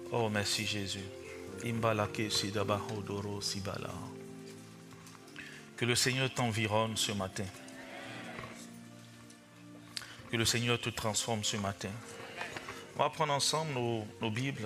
Oh, merci Jésus. Imbalake sidaba odoro sibala. Que le Seigneur t'environne ce matin. Que le Seigneur te transforme ce matin. On va prendre ensemble nos Bibles.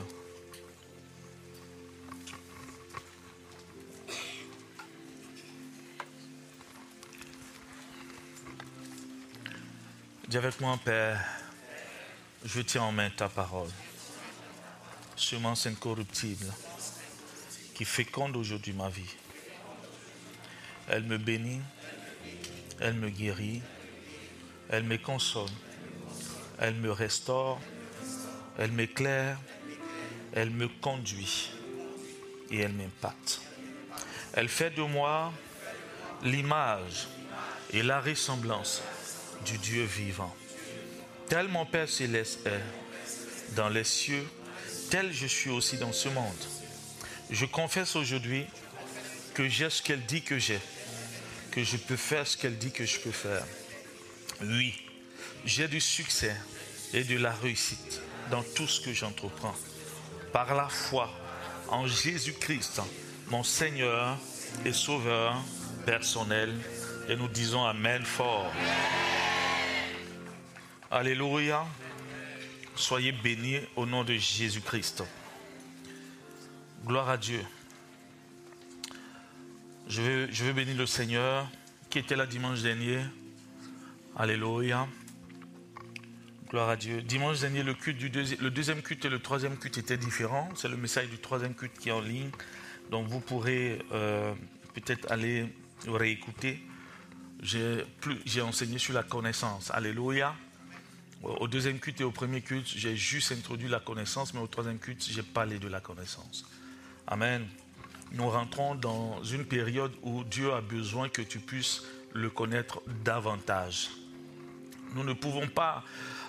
Dis avec moi, Père, je tiens en main ta parole. Semence incorruptible qui féconde aujourd'hui ma vie. Elle me bénit, elle me guérit, elle me console, elle me restaure, elle m'éclaire, elle me conduit et elle m'impacte. Elle fait de moi l'image et la ressemblance du Dieu vivant. Tel mon Père céleste est dans les cieux, tel je suis aussi dans ce monde. Je confesse aujourd'hui que j'ai ce qu'elle dit que j'ai, que je peux faire ce qu'elle dit que je peux faire. Oui, j'ai du succès et de la réussite dans tout ce que j'entreprends. Par la foi en Jésus-Christ, mon Seigneur et Sauveur personnel. Et nous disons Amen fort. Alléluia. Soyez bénis au nom de Jésus-Christ. Gloire à Dieu. Je veux bénir le Seigneur qui était là dimanche dernier. Alléluia. Gloire à Dieu. Dimanche dernier, le deuxième culte et le troisième culte étaient différents. C'est le message du troisième culte qui est en ligne. Donc vous pourrez peut-être aller réécouter. J'ai enseigné sur la connaissance. Alléluia. Au deuxième culte et au premier culte, j'ai juste introduit la connaissance, mais au troisième culte, j'ai parlé de la connaissance. Amen. Nous rentrons dans une période où Dieu a besoin que tu puisses le connaître davantage. Nous ne pouvons pas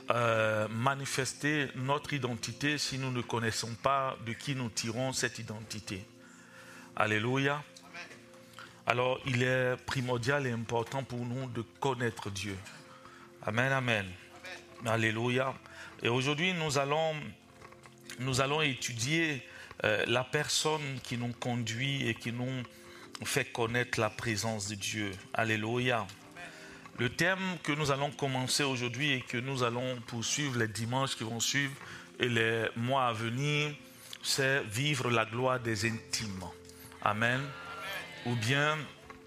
manifester notre identité si nous ne connaissons pas de qui nous tirons cette identité. Alléluia. Alors, il est primordial et important pour nous de connaître Dieu. Amen, amen. Alléluia. Et aujourd'hui, nous allons étudier la personne qui nous conduit et qui nous fait connaître la présence de Dieu. Alléluia. Le thème que nous allons commencer aujourd'hui et que nous allons poursuivre les dimanches qui vont suivre et les mois à venir, c'est vivre la gloire des intimes. Amen. Ou bien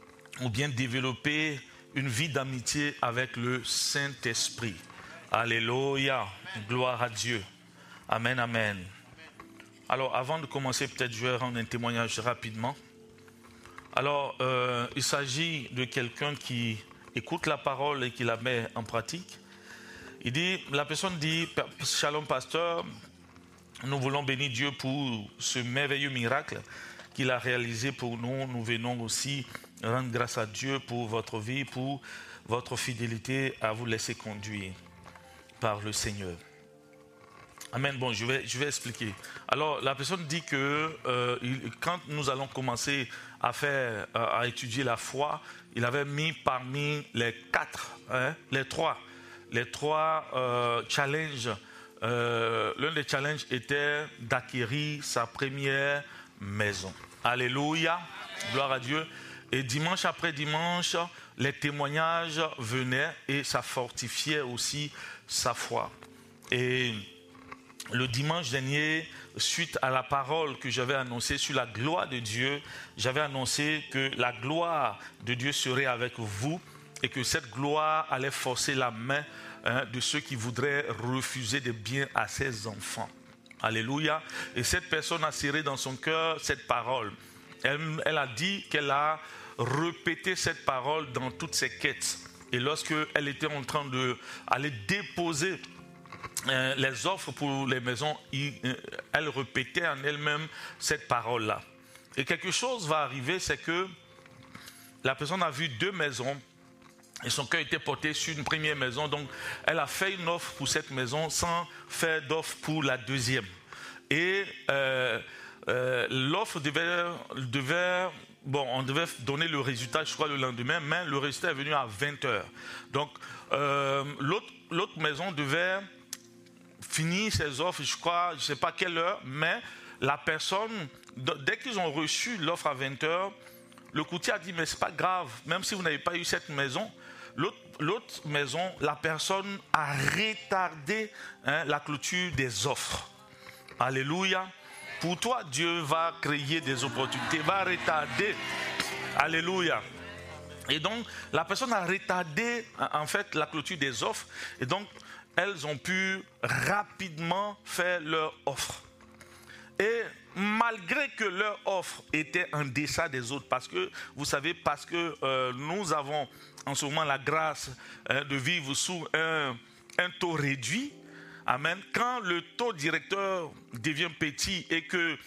développer une vie d'amitié avec le Saint-Esprit. Alléluia. Gloire à Dieu. Amen, amen. Alors, avant de commencer, peut-être je vais rendre un témoignage rapidement. Alors, il s'agit de quelqu'un qui écoute la parole et qui la met en pratique. La personne dit, Shalom pasteur, nous voulons bénir Dieu pour ce merveilleux miracle qu'il a réalisé pour nous. Nous venons aussi rendre grâce à Dieu pour votre vie, pour votre fidélité à vous laisser conduire par le Seigneur. Amen. Bon, je vais expliquer. Alors, la personne dit que quand nous allons commencer à étudier la foi, il avait mis parmi les trois challenges. L'un des challenges était d'acquérir sa première maison. Alléluia. Gloire à Dieu. Et dimanche après dimanche, les témoignages venaient et ça fortifiait aussi sa foi. Et le dimanche dernier, suite à la parole que j'avais annoncée sur la gloire de Dieu, j'avais annoncé que la gloire de Dieu serait avec vous et que cette gloire allait forcer la main de ceux qui voudraient refuser des biens à ses enfants. Alléluia. Et cette personne a serré dans son cœur cette parole. Elle a dit qu'elle a répété cette parole dans toutes ses quêtes. Et lorsqu'elle était en train d'aller déposer les offres pour les maisons, elle répétait en elle-même cette parole-là. Et quelque chose va arriver, c'est que la personne a vu 2 maisons et son cœur était porté sur une première maison. Donc, elle a fait une offre pour cette maison sans faire d'offre pour la deuxième. Et l'offre devait on devait donner le résultat, je crois, le lendemain, mais le résultat est venu à 20h. Donc, l'autre maison devait fini ses offres, je crois, je ne sais pas quelle heure, mais la personne, dès qu'ils ont reçu l'offre à 20h, le courtier a dit, mais ce n'est pas grave, même si vous n'avez pas eu cette maison, l'autre maison, la personne a retardé la clôture des offres. Alléluia. Pour toi, Dieu va créer des opportunités, va retarder. Alléluia. Et donc, la personne a retardé en fait la clôture des offres. Et donc, elles ont pu rapidement faire leur offre. Et malgré que leur offre était en deçà des autres, parce que, vous savez, parce que nous avons en ce moment la grâce de vivre sous un taux réduit. Amen. Quand le taux directeur devient petit et que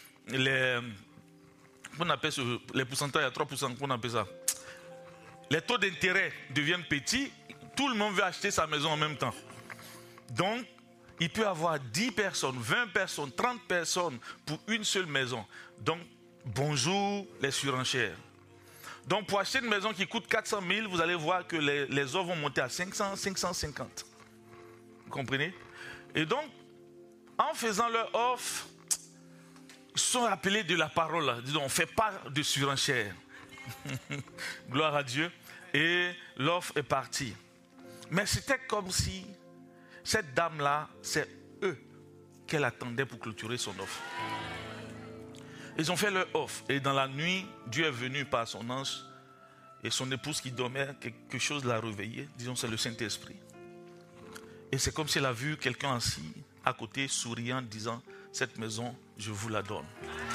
on appelle les pourcentages à 3%, qu'on appelle ça. Les taux d'intérêt deviennent petits, tout le monde veut acheter sa maison en même temps. Donc, il peut y avoir 10 personnes, 20 personnes, 30 personnes pour une seule maison. Donc, bonjour les surenchères. Donc, pour acheter une maison qui coûte 400 000, vous allez voir que les offres vont monter à 500, 550. Vous comprenez? Et donc, en faisant leur offre, ils sont appelés de la parole. Disons, on ne fait pas de surenchère. Gloire à Dieu. Et l'offre est partie. Mais c'était comme si cette dame-là, c'est eux qu'elle attendait pour clôturer son offre. Ils ont fait leur offre. Et dans la nuit, Dieu est venu par son ange. Et son épouse qui dormait, quelque chose l'a réveillée. Disons, c'est le Saint-Esprit. Et c'est comme si elle a vu quelqu'un assis à côté, souriant, disant, cette maison, je vous la donne.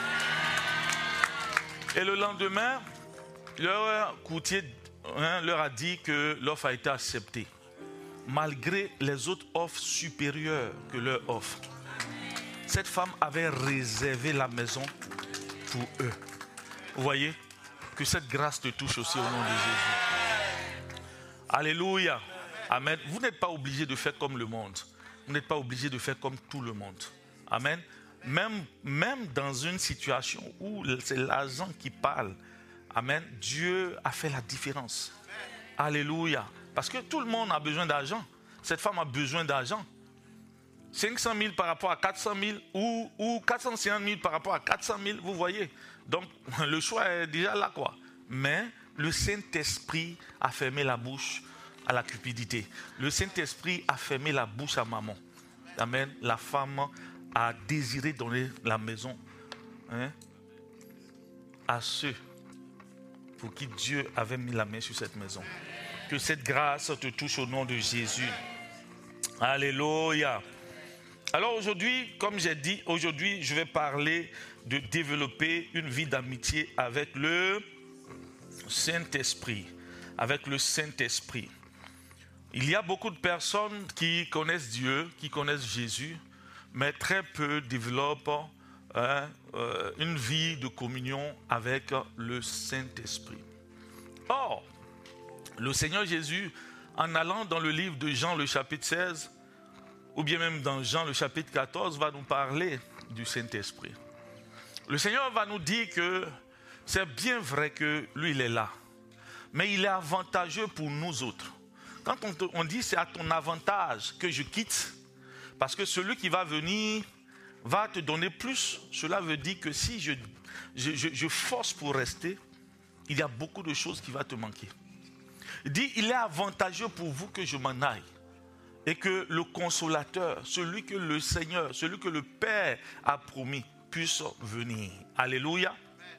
Et le lendemain, leur courtier leur a dit que l'offre a été acceptée, malgré les autres offres supérieures que leur offre. Cette femme avait réservé la maison pour eux. Vous voyez que cette grâce te touche aussi au nom de Jésus. Alléluia. Amen. Vous n'êtes pas obligé de faire comme le monde. Vous n'êtes pas obligé de faire comme tout le monde. Amen. Même dans une situation où c'est l'argent qui parle, amen, Dieu a fait la différence. Alléluia. Parce que tout le monde a besoin d'argent. Cette femme a besoin d'argent. 500 000 par rapport à 400 000 ou 450 000 par rapport à 400 000, vous voyez. Donc, le choix est déjà là, quoi. Mais le Saint-Esprit a fermé la bouche à la cupidité. Le Saint-Esprit a fermé la bouche à maman. Amen. La femme a désiré donner la maison à ceux pour qui Dieu avait mis la main sur cette maison. Que cette grâce te touche au nom de Jésus. Alléluia. Alors aujourd'hui, comme j'ai dit, aujourd'hui je vais parler de développer une vie d'amitié avec le Saint-Esprit. Avec le Saint-Esprit. Il y a beaucoup de personnes qui connaissent Dieu, qui connaissent Jésus, mais très peu développent une vie de communion avec le Saint-Esprit. Or, le Seigneur Jésus, en allant dans le livre de Jean, le chapitre 16, ou bien même dans Jean, le chapitre 14, va nous parler du Saint-Esprit. Le Seigneur va nous dire que c'est bien vrai que lui, il est là, mais il est avantageux pour nous autres. Quand on dit c'est à ton avantage que je quitte, parce que celui qui va venir va te donner plus, cela veut dire que si je force pour rester, il y a beaucoup de choses qui vont te manquer. Il dit, il est avantageux pour vous que je m'en aille. Et que le consolateur, celui que le Seigneur, celui que le Père a promis, puisse venir. Alléluia.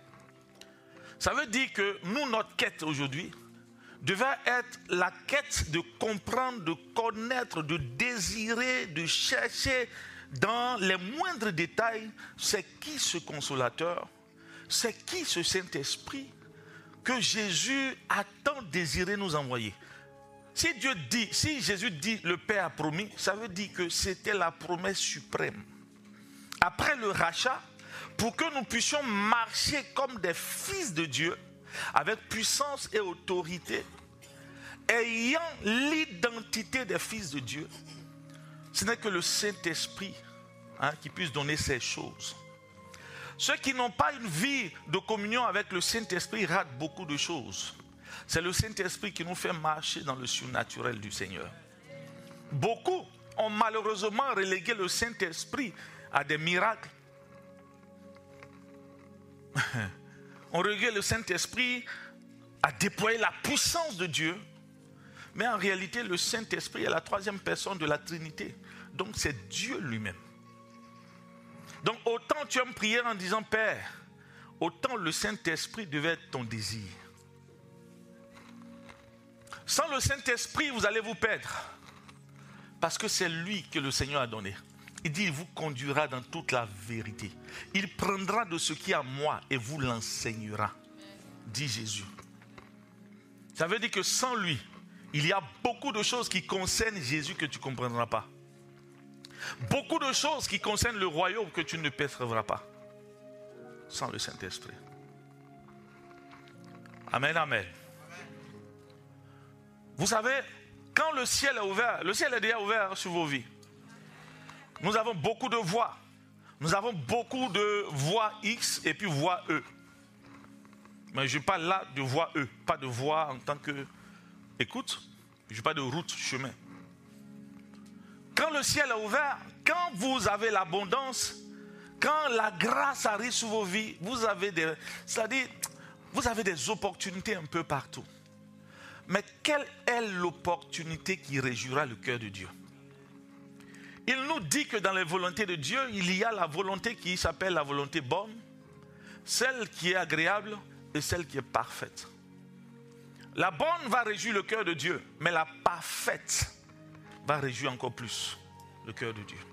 Ça veut dire que nous, notre quête aujourd'hui, devait être la quête de comprendre, de connaître, de désirer, de chercher dans les moindres détails, c'est qui ce consolateur, c'est qui ce Saint-Esprit que Jésus a tant désiré nous envoyer. Si Jésus dit le Père a promis, ça veut dire que c'était la promesse suprême. Après le rachat, pour que nous puissions marcher comme des fils de Dieu, avec puissance et autorité, ayant l'identité des fils de Dieu, ce n'est que le Saint-Esprit qui puisse donner ces choses. Ceux qui n'ont pas une vie de communion avec le Saint-Esprit ratent beaucoup de choses. C'est le Saint-Esprit qui nous fait marcher dans le surnaturel du Seigneur. Beaucoup ont malheureusement relégué le Saint-Esprit à des miracles. On relégué le Saint-Esprit à déployer la puissance de Dieu. Mais en réalité, le Saint-Esprit est la troisième personne de la Trinité. Donc c'est Dieu lui-même. Donc autant tu aimes prier en disant Père, autant le Saint-Esprit devait être ton désir. Sans le Saint-Esprit, vous allez vous perdre. Parce que c'est lui que le Seigneur a donné. Il dit, il vous conduira dans toute la vérité. Il prendra de ce qui est à moi et vous l'enseignera, dit Jésus. Ça veut dire que sans lui, il y a beaucoup de choses qui concernent Jésus que tu ne comprendras pas. Beaucoup de choses qui concernent le royaume que tu ne percevras pas. Sans le Saint-Esprit. Amen, amen. Vous savez, quand le ciel est ouvert, le ciel est déjà ouvert sur vos vies. Nous avons beaucoup de voix. Nous avons beaucoup de voix X et puis voix E. Mais je parle là de voix E, pas de voix en tant que écoute. Je parle de route, chemin. Quand le ciel est ouvert, quand vous avez l'abondance, quand la grâce arrive sur vos vies, vous avez des opportunités un peu partout. Mais quelle est l'opportunité qui réjouira le cœur de Dieu? Il nous dit que dans les volontés de Dieu, il y a la volonté qui s'appelle la volonté bonne, celle qui est agréable et celle qui est parfaite. La bonne va réjouir le cœur de Dieu, mais la parfaite va réjouir encore plus le cœur de Dieu.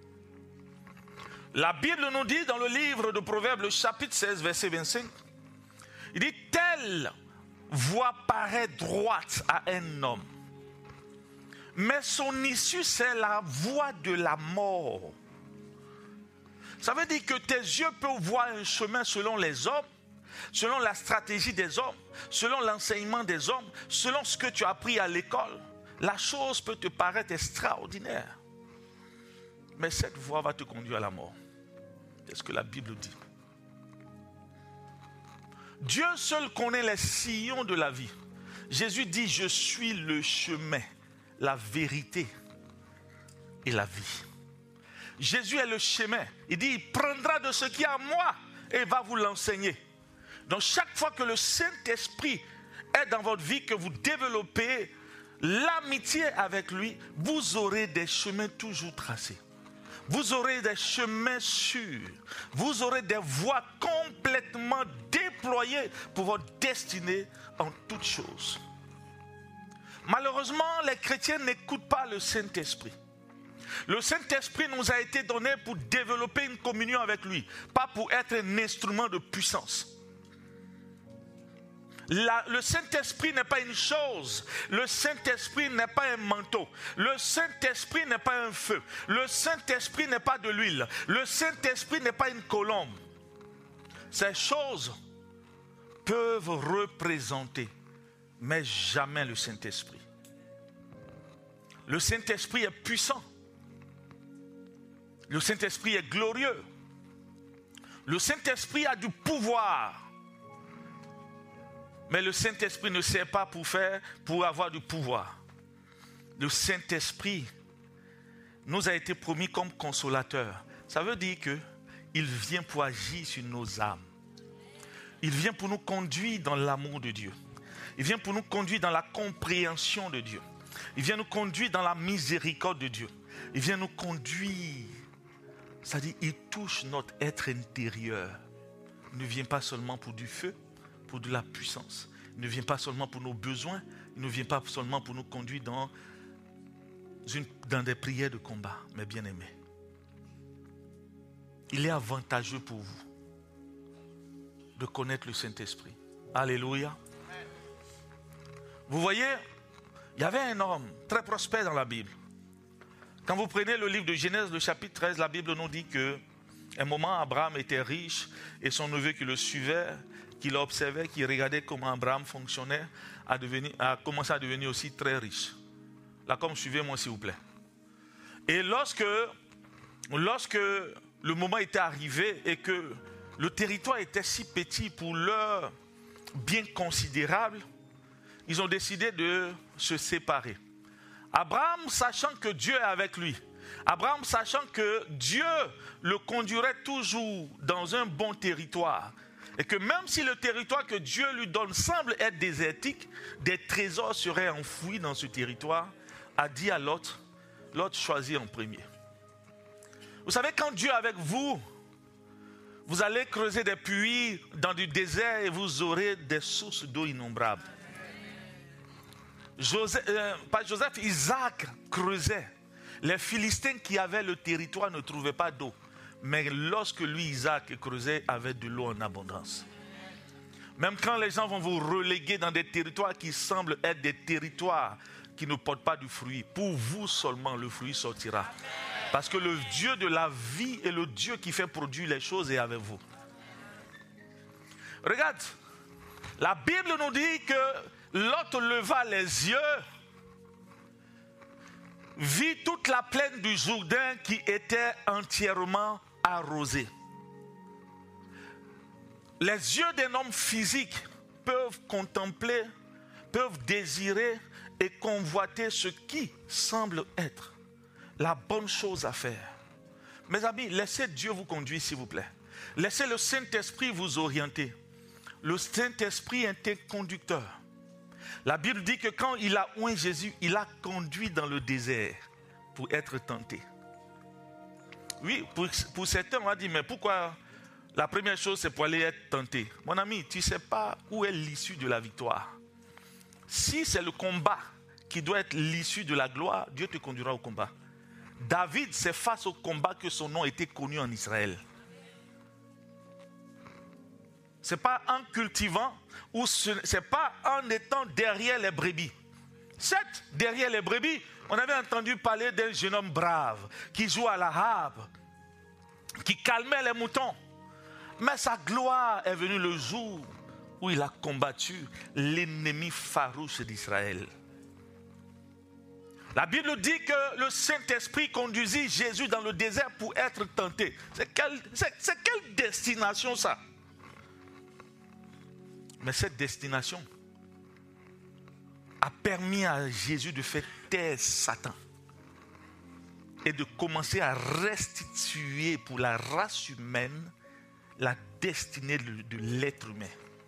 La Bible nous dit dans le livre de Proverbes, le chapitre 16, verset 25, il dit « Telle voie paraît droite à un homme, mais son issue, c'est la voie de la mort. » Ça veut dire que tes yeux peuvent voir un chemin selon les hommes, selon la stratégie des hommes, selon l'enseignement des hommes, selon ce que tu as appris à l'école. La chose peut te paraître extraordinaire. Mais cette voie va te conduire à la mort. C'est ce que la Bible dit. Dieu seul connaît les sillons de la vie. Jésus dit, je suis le chemin, la vérité et la vie. Jésus est le chemin. Il dit, il prendra de ce qui est à moi et va vous l'enseigner. Donc chaque fois que le Saint-Esprit est dans votre vie, que vous développez l'amitié avec lui, vous aurez des chemins toujours tracés. Vous aurez des chemins sûrs. Vous aurez des voies complètement déployées pour votre destinée en toutes choses. Malheureusement, les chrétiens n'écoutent pas le Saint-Esprit. Le Saint-Esprit nous a été donné pour développer une communion avec lui, pas pour être un instrument de puissance. Le Saint-Esprit n'est pas une chose. Le Saint-Esprit n'est pas un manteau. Le Saint-Esprit n'est pas un feu. Le Saint-Esprit n'est pas de l'huile. Le Saint-Esprit n'est pas une colombe. Ces choses peuvent représenter, mais jamais le Saint-Esprit. Le Saint-Esprit est puissant. Le Saint-Esprit est glorieux. Le Saint-Esprit a du pouvoir. Mais le Saint-Esprit ne sert pas pour avoir du pouvoir. Le Saint-Esprit nous a été promis comme consolateur. Ça veut dire qu'il vient pour agir sur nos âmes. Il vient pour nous conduire dans l'amour de Dieu. Il vient pour nous conduire dans la compréhension de Dieu. Il vient nous conduire dans la miséricorde de Dieu. Il vient nous conduire. C'est-à-dire, il touche notre être intérieur. Il ne vient pas seulement pour du feu, pour de la puissance. Il ne vient pas seulement pour nos besoins. Il ne vient pas seulement pour nous conduire dans des prières de combat. Mais bien aimé, il est avantageux pour vous de connaître le Saint-Esprit. Alléluia. Vous voyez, il y avait un homme très prospère dans la Bible. Quand vous prenez le livre de Genèse, le chapitre 13, la Bible nous dit qu'à un moment, Abraham était riche et son neveu qui le suivait, qui l'observait, qui regardait comment Abraham fonctionnait, a commencé à devenir aussi très riche. Là, comme suivez-moi s'il vous plaît. Et lorsque le moment était arrivé et que le territoire était si petit pour leur bien considérable, ils ont décidé de se séparer. Abraham, sachant que Dieu est avec lui, Abraham, sachant que Dieu le conduirait toujours dans un bon territoire, et que même si le territoire que Dieu lui donne semble être désertique, des trésors seraient enfouis dans ce territoire, a dit à Lot, Lot choisit en premier. Vous savez, quand Dieu est avec vous, vous allez creuser des puits dans du désert et vous aurez des sources d'eau innombrables. Isaac creusait. Les Philistins qui avaient le territoire ne trouvaient pas d'eau. Mais lorsque lui, Isaac, creusait, avait de l'eau en abondance. Même quand les gens vont vous reléguer dans des territoires qui semblent être des territoires qui ne portent pas de fruits, pour vous seulement le fruit sortira. Parce que le Dieu de la vie est le Dieu qui fait produire les choses est avec vous. Regarde, la Bible nous dit que Lot leva les yeux, vit toute la plaine du Jourdain qui était entièrement arrosée. Les yeux d'un homme physique peuvent contempler, peuvent désirer et convoiter ce qui semble être la bonne chose à faire. Mes amis, laissez Dieu vous conduire, s'il vous plaît. Laissez le Saint-Esprit vous orienter. Le Saint-Esprit est un conducteur. La Bible dit que quand il a oint Jésus, il a conduit dans le désert pour être tenté. Oui, pour certains, on va dire, mais pourquoi la première chose, c'est pour aller être tenté? Mon ami, tu ne sais pas où est l'issue de la victoire. Si c'est le combat qui doit être l'issue de la gloire, Dieu te conduira au combat. David, c'est face au combat que son nom a été connu en Israël. Ce n'est pas en cultivant ou ce n'est pas en étant derrière les brebis. Certes, derrière les brebis, on avait entendu parler d'un jeune homme brave qui jouait à la harpe, qui calmait les moutons. Mais sa gloire est venue le jour où il a combattu l'ennemi farouche d'Israël. La Bible dit que le Saint-Esprit conduisit Jésus dans le désert pour être tenté. C'est quelle destination ça? Mais cette destination a permis à Jésus de faire taire Satan et de commencer à restituer pour la race humaine la destinée de l'être humain.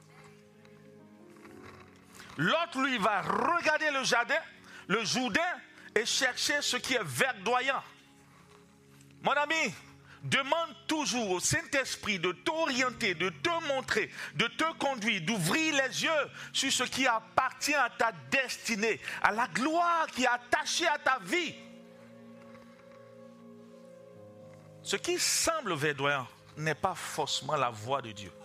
L'autre, lui, va regarder le Jourdain et chercher ce qui est verdoyant. Mon ami, demande toujours au Saint-Esprit de t'orienter, de te montrer, de te conduire, d'ouvrir les yeux sur ce qui appartient à ta destinée, à la gloire qui est attachée à ta vie. Ce qui semble verdoyant n'est pas forcément la voix de Dieu.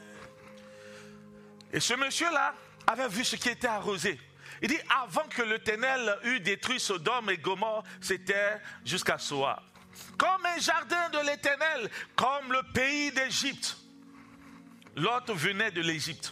Et ce monsieur-là avait vu ce qui était arrosé. Il dit, avant que l'Éternel eût détruit Sodome et Gomorrhe, c'était jusqu'à Soar. Comme un jardin de l'Éternel, comme le pays d'Égypte. Lot venait de l'Égypte.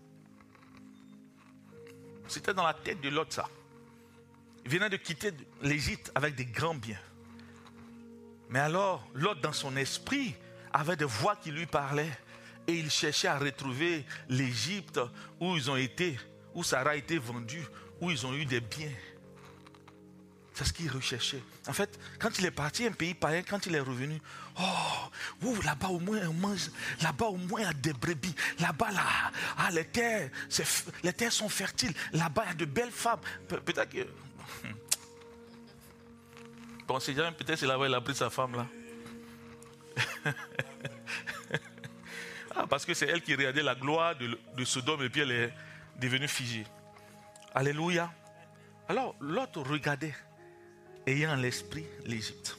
C'était dans la tête de Lot, ça. Il venait de quitter l'Égypte avec des grands biens. Mais alors, Lot, dans son esprit, avait des voix qui lui parlaient. Et il cherchait à retrouver l'Égypte où ils ont été, où Sarah a été vendue, où ils ont eu des biens. C'est ce qu'il recherchait. En fait, quand il est parti un pays païen, quand il est revenu, là-bas au moins on mange, là-bas au moins il y a des brebis, là-bas les terres sont fertiles, là-bas il y a de belles femmes. Peut-être que... Bon, c'est jamais peut-être c'est là-bas il a pris sa femme là. Parce que c'est elle qui regardait la gloire de Sodome et puis elle est devenue figée. Alléluia. Alors l'autre regardait, ayant à l'esprit l'Égypte.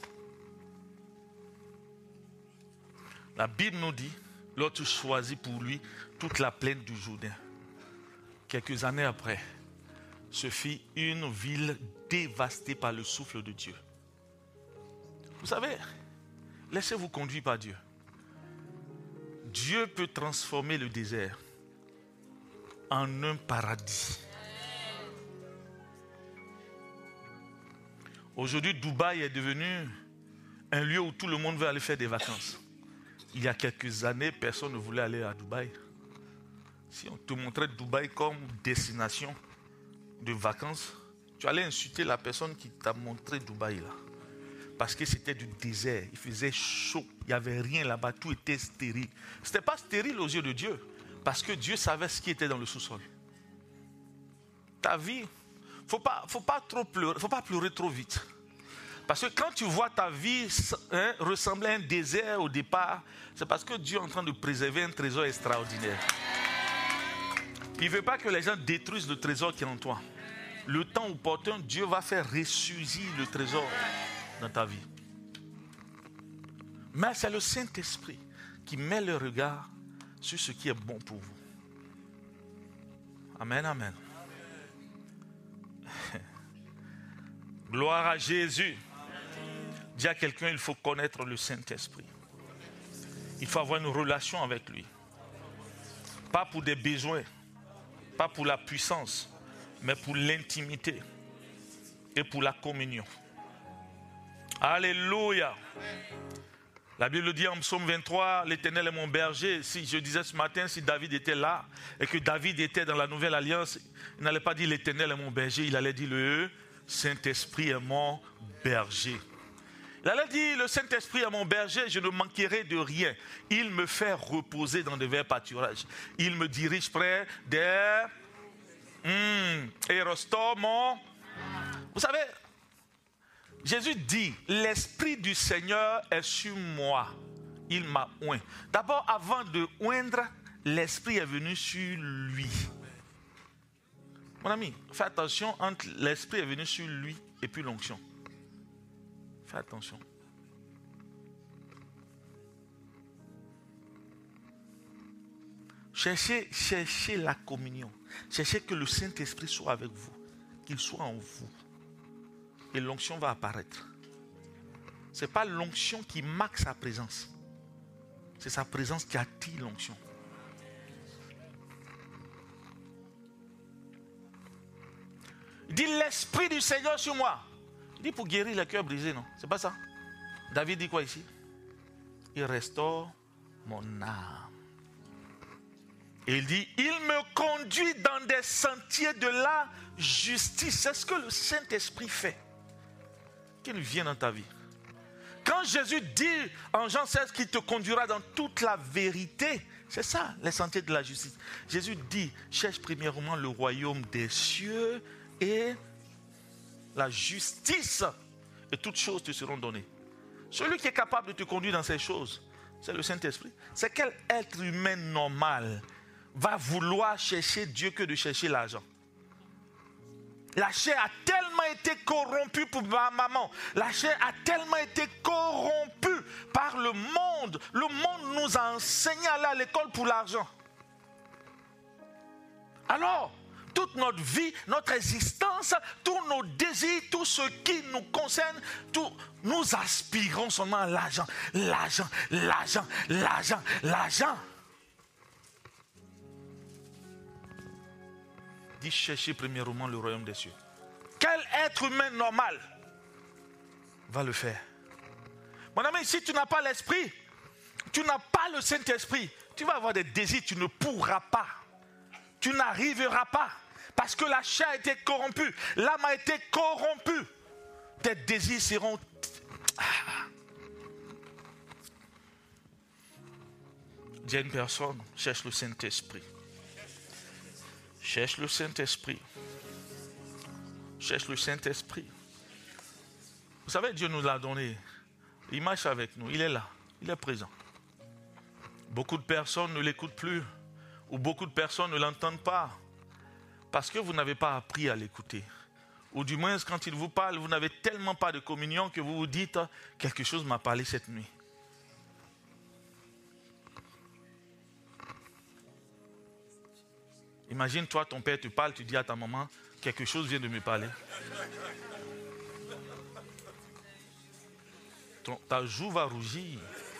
La Bible nous dit, l'autre choisit pour lui toute la plaine du Jourdain. Quelques années après, ce fit une ville dévastée par le souffle de Dieu. Vous savez, laissez-vous conduire par Dieu. Dieu peut transformer le désert en un paradis. Aujourd'hui, Dubaï est devenu un lieu où tout le monde veut aller faire des vacances. Il y a quelques années, personne ne voulait aller à Dubaï. Si on te montrait Dubaï comme destination de vacances, tu allais insulter la personne qui t'a montré Dubaï là. Parce que c'était du désert, il faisait chaud, il n'y avait rien là-bas, tout était stérile. Ce n'était pas stérile aux yeux de Dieu, parce que Dieu savait ce qui était dans le sous-sol. Ta vie, faut pas trop pleurer, faut pas pleurer trop vite. Parce que quand tu vois ta vie ressembler à un désert au départ, c'est parce que Dieu est en train de préserver un trésor extraordinaire. Il ne veut pas que les gens détruisent le trésor qui est en toi. Le temps opportun, Dieu va faire ressurgir le trésor dans ta vie. Mais c'est le Saint-Esprit qui met le regard sur ce qui est bon pour vous. Amen, amen. Gloire à Jésus. Dis à quelqu'un, il faut connaître le Saint-Esprit. Il faut avoir une relation avec lui. Pas pour des besoins, pas pour la puissance, mais pour l'intimité et pour la communion. Alléluia. La Bible dit en Psaume 23, l'Éternel est mon berger. Si je disais ce matin, si David était là et que David était dans la nouvelle alliance, il n'allait pas dire l'Éternel est mon berger, il allait dire le Saint-Esprit est mon berger. Il allait dire le Saint-Esprit est mon berger, je ne manquerai de rien. Il me fait reposer dans de verts pâturages. Il me dirige près des et restaure mon. Vous savez, Jésus dit, l'Esprit du Seigneur est sur moi. Il m'a oint. D'abord, avant de oindre, l'Esprit est venu sur lui. Mon ami, fais attention entre l'Esprit est venu sur lui et puis l'onction. Fais attention. Cherchez la communion. Cherchez que le Saint-Esprit soit avec vous. Qu'il soit en vous. Et l'onction va apparaître. Ce n'est pas l'onction qui marque sa présence. C'est sa présence qui attire l'onction. Il dit l'Esprit du Seigneur sur moi. Il dit pour guérir les cœurs brisés, non? C'est pas ça. David dit quoi ici? Il restaure mon âme. Et il dit, il me conduit dans des sentiers de la justice. C'est ce que le Saint-Esprit fait. Qu'il vienne dans ta vie. Quand Jésus dit en Jean 16 qu'il te conduira dans toute la vérité, c'est ça, les sentiers de la justice. Jésus dit, cherche premièrement le royaume des cieux et la justice. Et toutes choses te seront données. Celui qui est capable de te conduire dans ces choses, c'est le Saint-Esprit. C'est quel être humain normal va vouloir chercher Dieu que de chercher l'argent? La chair a tellement été corrompue pour ma maman. La chair a tellement été corrompue par le monde. Le monde nous a enseigné à aller à l'école pour l'argent. Alors, toute notre vie, notre existence, tous nos désirs, tout ce qui nous concerne, nous aspirons seulement à l'argent. L'argent, l'argent, l'argent, l'argent. Dit chercher premièrement le royaume des cieux. Quel être humain normal va le faire? Mon ami, si tu n'as pas l'esprit, tu n'as pas le Saint-Esprit, tu vas avoir des désirs, tu ne pourras pas. Tu n'arriveras pas. Parce que la chair a été corrompue, l'âme a été corrompue. Tes désirs seront... Dis à une personne, cherche le Saint-Esprit. Cherche le Saint-Esprit. Cherche le Saint-Esprit. Vous savez, Dieu nous l'a donné. Il marche avec nous. Il est là. Il est présent. Beaucoup de personnes ne l'écoutent plus. Ou beaucoup de personnes ne l'entendent pas. Parce que vous n'avez pas appris à l'écouter. Ou du moins, quand il vous parle, vous n'avez tellement pas de communion que vous vous dites « quelque chose m'a parlé cette nuit ». Imagine, toi, ton père te parle, tu dis à ta maman, quelque chose vient de me parler. Ta joue va rougir.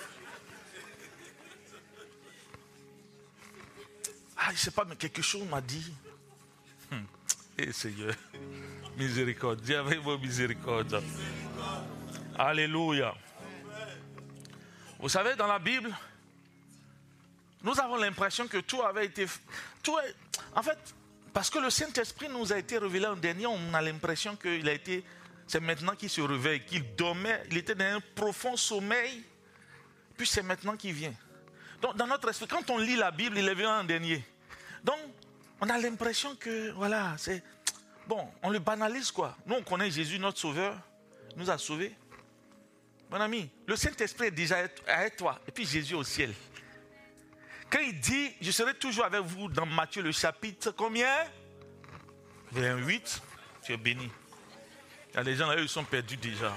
Ah, je ne sais pas, mais quelque chose m'a dit. Eh Seigneur, miséricorde, dis avec vos miséricordes. Alléluia. Vous savez, dans la Bible, nous avons l'impression que tout avait été... En fait, Parce que le Saint-Esprit nous a été révélé en dernier, on a l'impression qu'il a été, c'est maintenant qu'il se réveille, qu'il dormait, il était dans un profond sommeil, puis c'est maintenant qu'il vient. Donc dans notre esprit, quand on lit la Bible, il est venu en dernier. Donc on a l'impression que, voilà, c'est... Bon, on le banalise quoi. Nous on connaît Jésus, notre sauveur, il nous a sauvés. Mon ami, le Saint-Esprit est déjà avec toi, et puis Jésus au ciel. Quand il dit, je serai toujours avec vous dans Matthieu le chapitre combien? 28, tu es béni. Il y a des gens là, ils sont perdus déjà.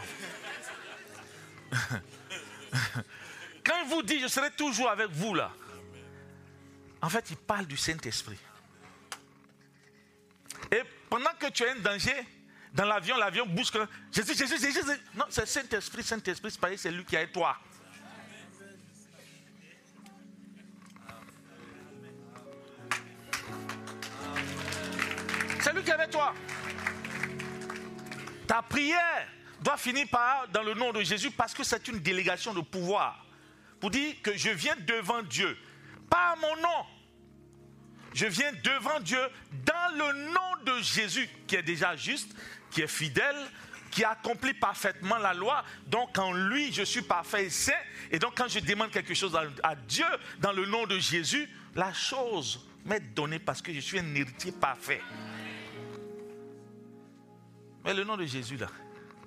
Quand il vous dit, je serai toujours avec vous là, en fait, il parle du Saint-Esprit. Et pendant que tu es en danger, dans l'avion, l'avion bouge. Jésus. Non, c'est Saint-Esprit, c'est pareil, c'est lui qui est avec toi. C'est lui qui est avec toi. Ta prière doit finir par dans le nom de Jésus parce que c'est une délégation de pouvoir. Pour dire que je viens devant Dieu. Pas à mon nom. Je viens devant Dieu dans le nom de Jésus qui est déjà juste, qui est fidèle, qui accomplit parfaitement la loi. Donc en lui, je suis parfait et saint. Et donc quand je demande quelque chose à Dieu dans le nom de Jésus, la chose m'est donnée parce que je suis un héritier parfait. Mais le nom de Jésus là,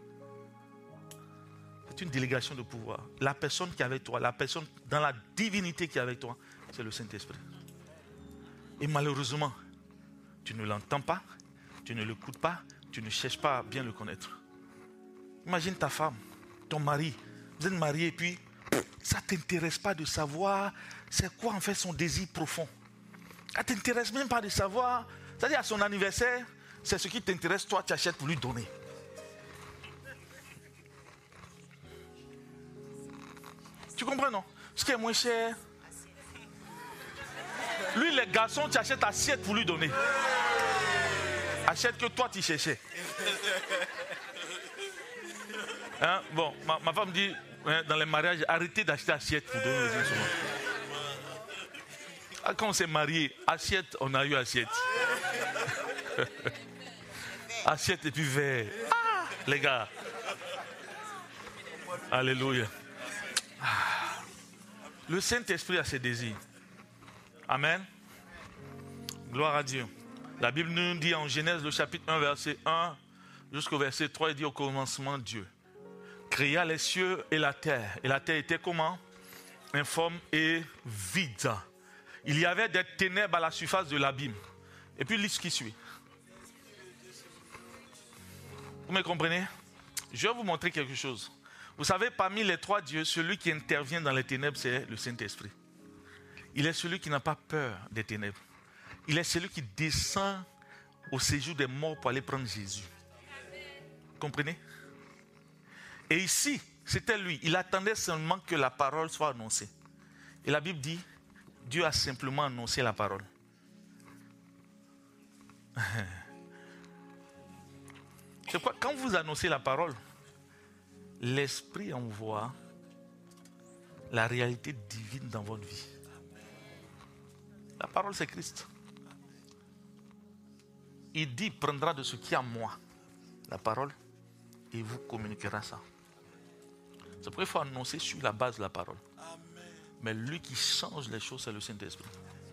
c'est une délégation de pouvoir. La personne qui est avec toi, la personne dans la divinité qui est avec toi, c'est le Saint-Esprit. Et malheureusement, tu ne l'entends pas, tu ne l'écoutes pas, tu ne cherches pas à bien le connaître. Imagine ta femme, ton mari, vous êtes mariés et puis ça ne t'intéresse pas de savoir c'est quoi en fait son désir profond. Ça ne t'intéresse même pas de savoir, c'est-à-dire à son anniversaire, c'est ce qui t'intéresse, toi tu achètes pour lui donner. Tu comprends non? Ce qui est moins cher. Lui les garçons, tu achètes assiette pour lui donner. Achète que toi tu cherchais. Hein? Bon, ma femme dit, hein, dans les mariages, arrêtez d'acheter assiette pour donner aux gens. Ah, quand on s'est marié, assiette, on a eu assiette. Assiette et puis verre. Ah, les gars. Alléluia. Le Saint-Esprit a ses désirs. Amen. Gloire à Dieu. La Bible nous dit en Genèse, le chapitre 1, verset 1 jusqu'au verset 3, il dit au commencement Dieu créa les cieux et la terre. Et la terre était comment? Informe et vide. Il y avait des ténèbres à la surface de l'abîme. Et puis lis ce qui suit. Vous me comprenez? Je vais vous montrer quelque chose. Vous savez, parmi les trois dieux, celui qui intervient dans les ténèbres, c'est le Saint-Esprit. Il est celui qui n'a pas peur des ténèbres. Il est celui qui descend au séjour des morts pour aller prendre Jésus. Comprenez? Et ici, c'était lui. Il attendait seulement que la parole soit annoncée. Et la Bible dit, Dieu a simplement annoncé la parole. C'est quoi? Quand vous annoncez la parole, l'Esprit envoie la réalité divine dans votre vie. La parole, c'est Christ. Il dit, prendra de ce qui est à moi, la parole, et vous communiquera ça. C'est pourquoi il faut annoncer sur la base de la parole. Mais lui qui change les choses, c'est le Saint-Esprit.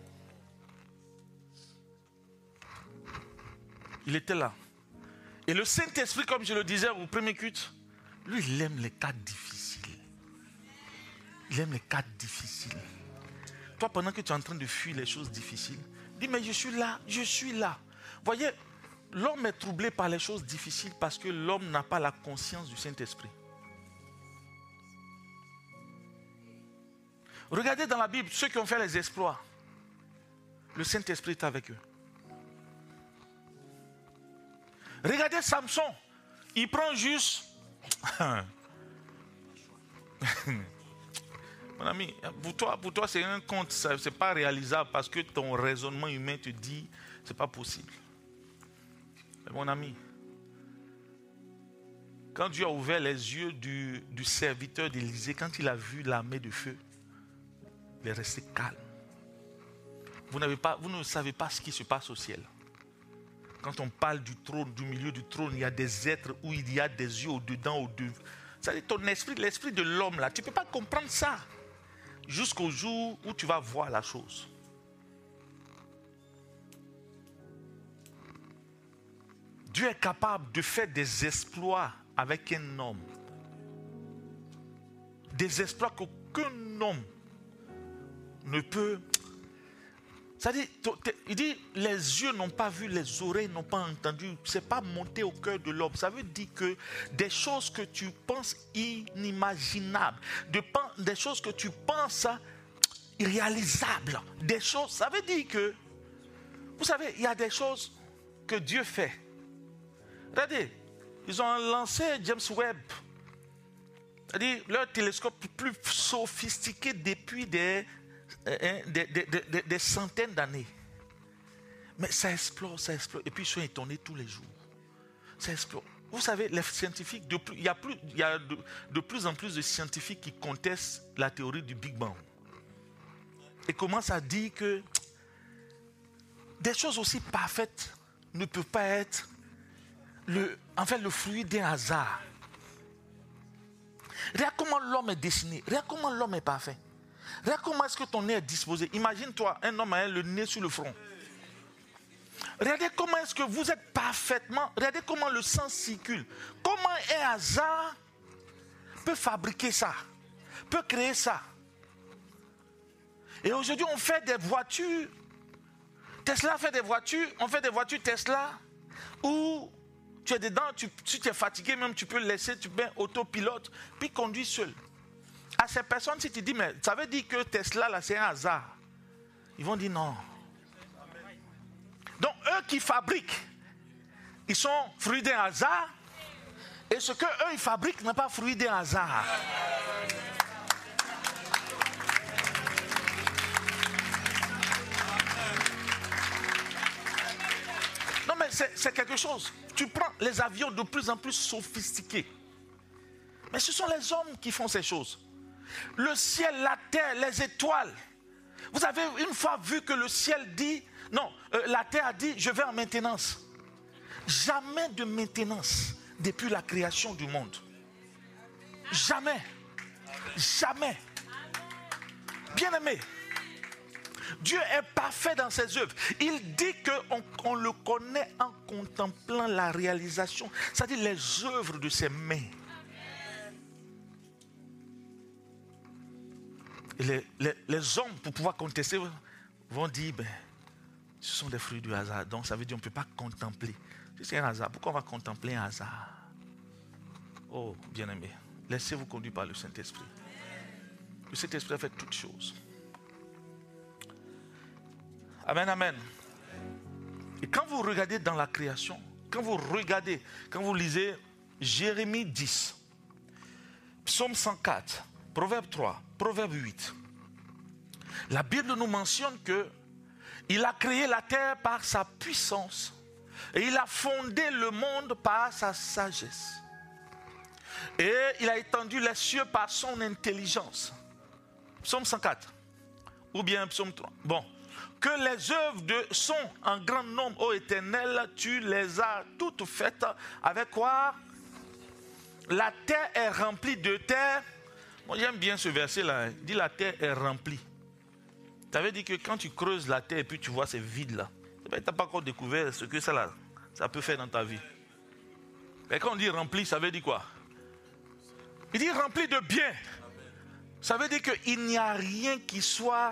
Il était là. Et le Saint-Esprit, comme je le disais au premier culte, lui, il aime les cas difficiles. Il aime les cas difficiles. Toi, pendant que tu es en train de fuir les choses difficiles, dis, mais je suis là, je suis là. Voyez, l'homme est troublé par les choses difficiles parce que l'homme n'a pas la conscience du Saint-Esprit. Regardez dans la Bible, ceux qui ont fait les exploits, le Saint-Esprit est avec eux. Regardez Samson, il prend juste... Mon ami, pour toi c'est un conte, ce n'est pas réalisable parce que ton raisonnement humain te dit ce n'est pas possible. Mais mon ami, quand Dieu a ouvert les yeux du serviteur d'Élisée, quand il a vu l'armée de feu, il est resté calme. Vous ne savez pas ce qui se passe au ciel. Quand on parle du trône, du milieu du trône, il y a des êtres où il y a des yeux au-dedans, au-dessus. C'est-à-dire ton esprit, l'esprit de l'homme là, tu ne peux pas comprendre ça jusqu'au jour où tu vas voir la chose. Dieu est capable de faire des exploits avec un homme. Des exploits qu'aucun homme ne peut. C'est-à-dire, il dit, les yeux n'ont pas vu, les oreilles n'ont pas entendu. Ce n'est pas monté au cœur de l'homme. Ça veut dire que des choses que tu penses inimaginables, des choses que tu penses irréalisables, des choses, ça veut dire que, vous savez, il y a des choses que Dieu fait. Regardez, ils ont lancé James Webb. C'est-à-dire, leur télescope plus sophistiqué depuis des centaines d'années. Mais ça explore, ça explore. Et puis ils sont étonnés tous les jours. Ça explore. Vous savez, les scientifiques, il y a de plus en plus de scientifiques qui contestent la théorie du Big Bang. Et commencent à dire que des choses aussi parfaites ne peuvent pas être le fruit d'un hasard. Regarde comment l'homme est dessiné. Regarde comment l'homme est parfait. Regarde comment est-ce que ton nez est disposé. Imagine-toi, un homme a le nez sur le front. Regardez comment est-ce que vous êtes parfaitement. Regardez comment le sang circule. Comment un hasard peut fabriquer ça, peut créer ça. Et aujourd'hui, on fait des voitures. Tesla fait des voitures. On fait des voitures Tesla où tu es dedans, si tu es fatigué même, tu peux laisser, tu mets autopilote, puis conduire seul. À ces personnes, si tu dis, mais ça veut dire que Tesla, là, c'est un hasard. Ils vont dire non. Donc, eux qui fabriquent, ils sont fruits d'un hasard. Et ce qu'eux, ils fabriquent n'est pas fruit d'un hasard. Non, mais c'est quelque chose. Tu prends les avions de plus en plus sophistiqués. Mais ce sont les hommes qui font ces choses. Le ciel, la terre, les étoiles. Vous avez une fois vu que le ciel dit, la terre a dit, je vais en maintenance. Jamais de maintenance depuis la création du monde. Jamais. Jamais. Bien-aimé, Dieu est parfait dans ses œuvres. Il dit qu'on le connaît en contemplant la réalisation, c'est-à-dire les œuvres de ses mains. Et les hommes, pour pouvoir contester, vont dire, ce sont des fruits du hasard. Donc ça veut dire qu'on ne peut pas contempler. Si c'est un hasard, pourquoi on va contempler un hasard? Oh, bien-aimé, laissez-vous conduire par le Saint-Esprit. Le Saint-Esprit a fait toutes choses. Amen, amen. Et quand vous regardez dans la création, quand vous lisez Jérémie 10, Psaume 104, Proverbe 3, Proverbe 8, la Bible nous mentionne qu'il a créé la terre par sa puissance et il a fondé le monde par sa sagesse. Et il a étendu les cieux par son intelligence. Psaume 104 ou bien Psaume 3. Bon. Que les œuvres sont en grand nombre, ô Éternel, tu les as toutes faites. Avec quoi? La terre est remplie de terre. Moi, j'aime bien ce verset-là. Il dit la terre est remplie. Ça veut dire que quand tu creuses la terre et puis tu vois ces vides-là, tu n'as pas encore découvert ce que ça peut faire dans ta vie. Et quand on dit rempli, ça veut dire quoi? Il dit rempli de bien. Ça veut dire qu'il n'y a rien qui soit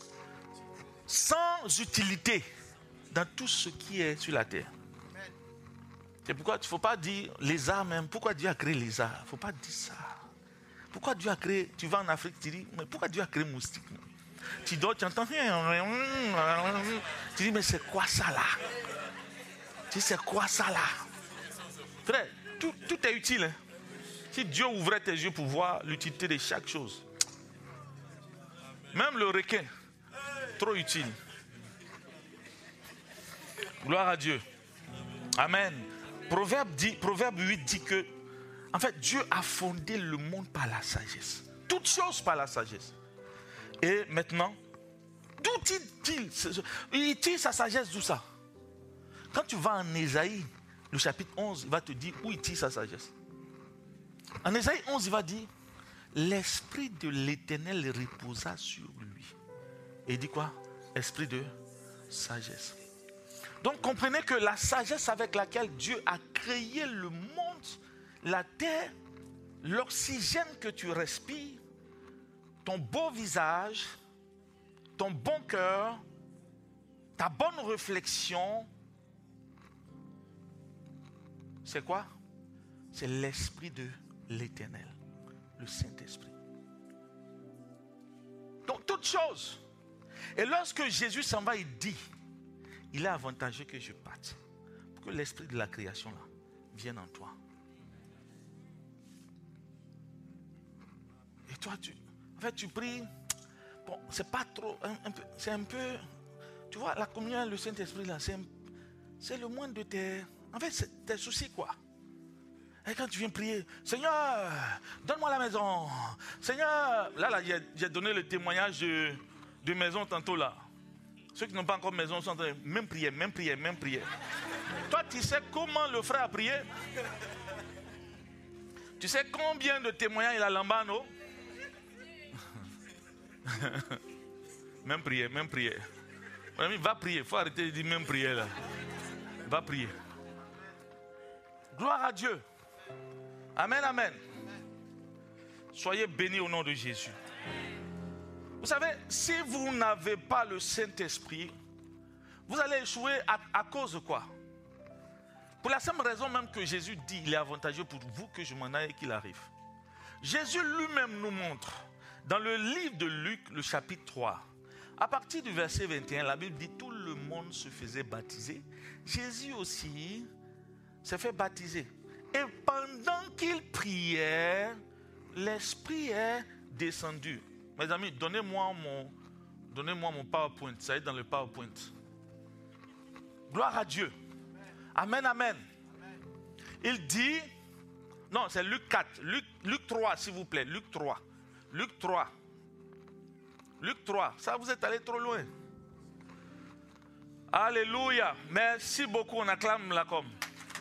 sans utilité dans tout ce qui est sur la terre. C'est pourquoi il ne faut pas dire lézard même. Pourquoi Dieu a créé lézard? Il ne faut pas dire ça. Pourquoi Dieu a créé, tu vas en Afrique, tu dis, mais pourquoi Dieu a créé moustique? Tu dors, tu entends, tu dis, mais c'est quoi ça là? Tu dis, c'est quoi ça là? Frère, tout est utile. Hein? Si Dieu ouvrait tes yeux pour voir l'utilité de chaque chose. Même le requin. Trop utile. Gloire à Dieu. Amen. Proverbe 8 dit que, en fait, Dieu a fondé le monde par la sagesse. Toutes choses par la sagesse. Et maintenant, d'où il tire sa sagesse d'où ça? Quand tu vas en Ésaïe, le chapitre 11, il va te dire où il tire sa sagesse. En Ésaïe 11, il va dire, l'Esprit de l'Éternel reposa sur lui. Et il dit quoi? Esprit de sagesse. Donc comprenez que la sagesse avec laquelle Dieu a créé le monde, la terre, l'oxygène que tu respires, ton beau visage, ton bon cœur, ta bonne réflexion, c'est quoi? C'est l'Esprit de l'Éternel, le Saint-Esprit. Donc, toute chose. Et lorsque Jésus s'en va, il dit, il est avantageux que je parte, pour que l'Esprit de la création là vienne en toi. Et toi, tu pries, bon, c'est pas trop, c'est un peu, tu vois, la communion, le Saint-Esprit là, c'est le moins de tes, en fait, c'est tes soucis quoi. Et quand tu viens prier, Seigneur, donne-moi la maison. Seigneur, là, j'ai donné le témoignage de maison tantôt là. Ceux qui n'ont pas encore maison sont en train de même prier. Toi, tu sais comment le frère a prié? Tu sais combien de témoignages il a là-bas, non? Même prier. Mon ami, va prier. Il faut arrêter de dire même prier là. Va prier. Gloire à Dieu. Amen, amen. Soyez bénis au nom de Jésus. Vous savez, si vous n'avez pas le Saint-Esprit, vous allez échouer à cause de quoi? Pour la simple raison même que Jésus dit, il est avantageux pour vous que je m'en aille et qu'il arrive. Jésus lui-même nous montre, dans le livre de Luc, le chapitre 3, à partir du verset 21, la Bible dit, tout le monde se faisait baptiser. Jésus aussi s'est fait baptiser. Et pendant qu'il priait, l'Esprit est descendu. Mes amis, donnez-moi mon PowerPoint. Ça est dans le PowerPoint. Gloire à Dieu. Amen, amen. Il dit, non, c'est Luc 4, Luc 3, s'il vous plaît, Luc 3. Luc 3. Ça, vous êtes allé trop loin. Alléluia. Merci beaucoup, on acclame la com.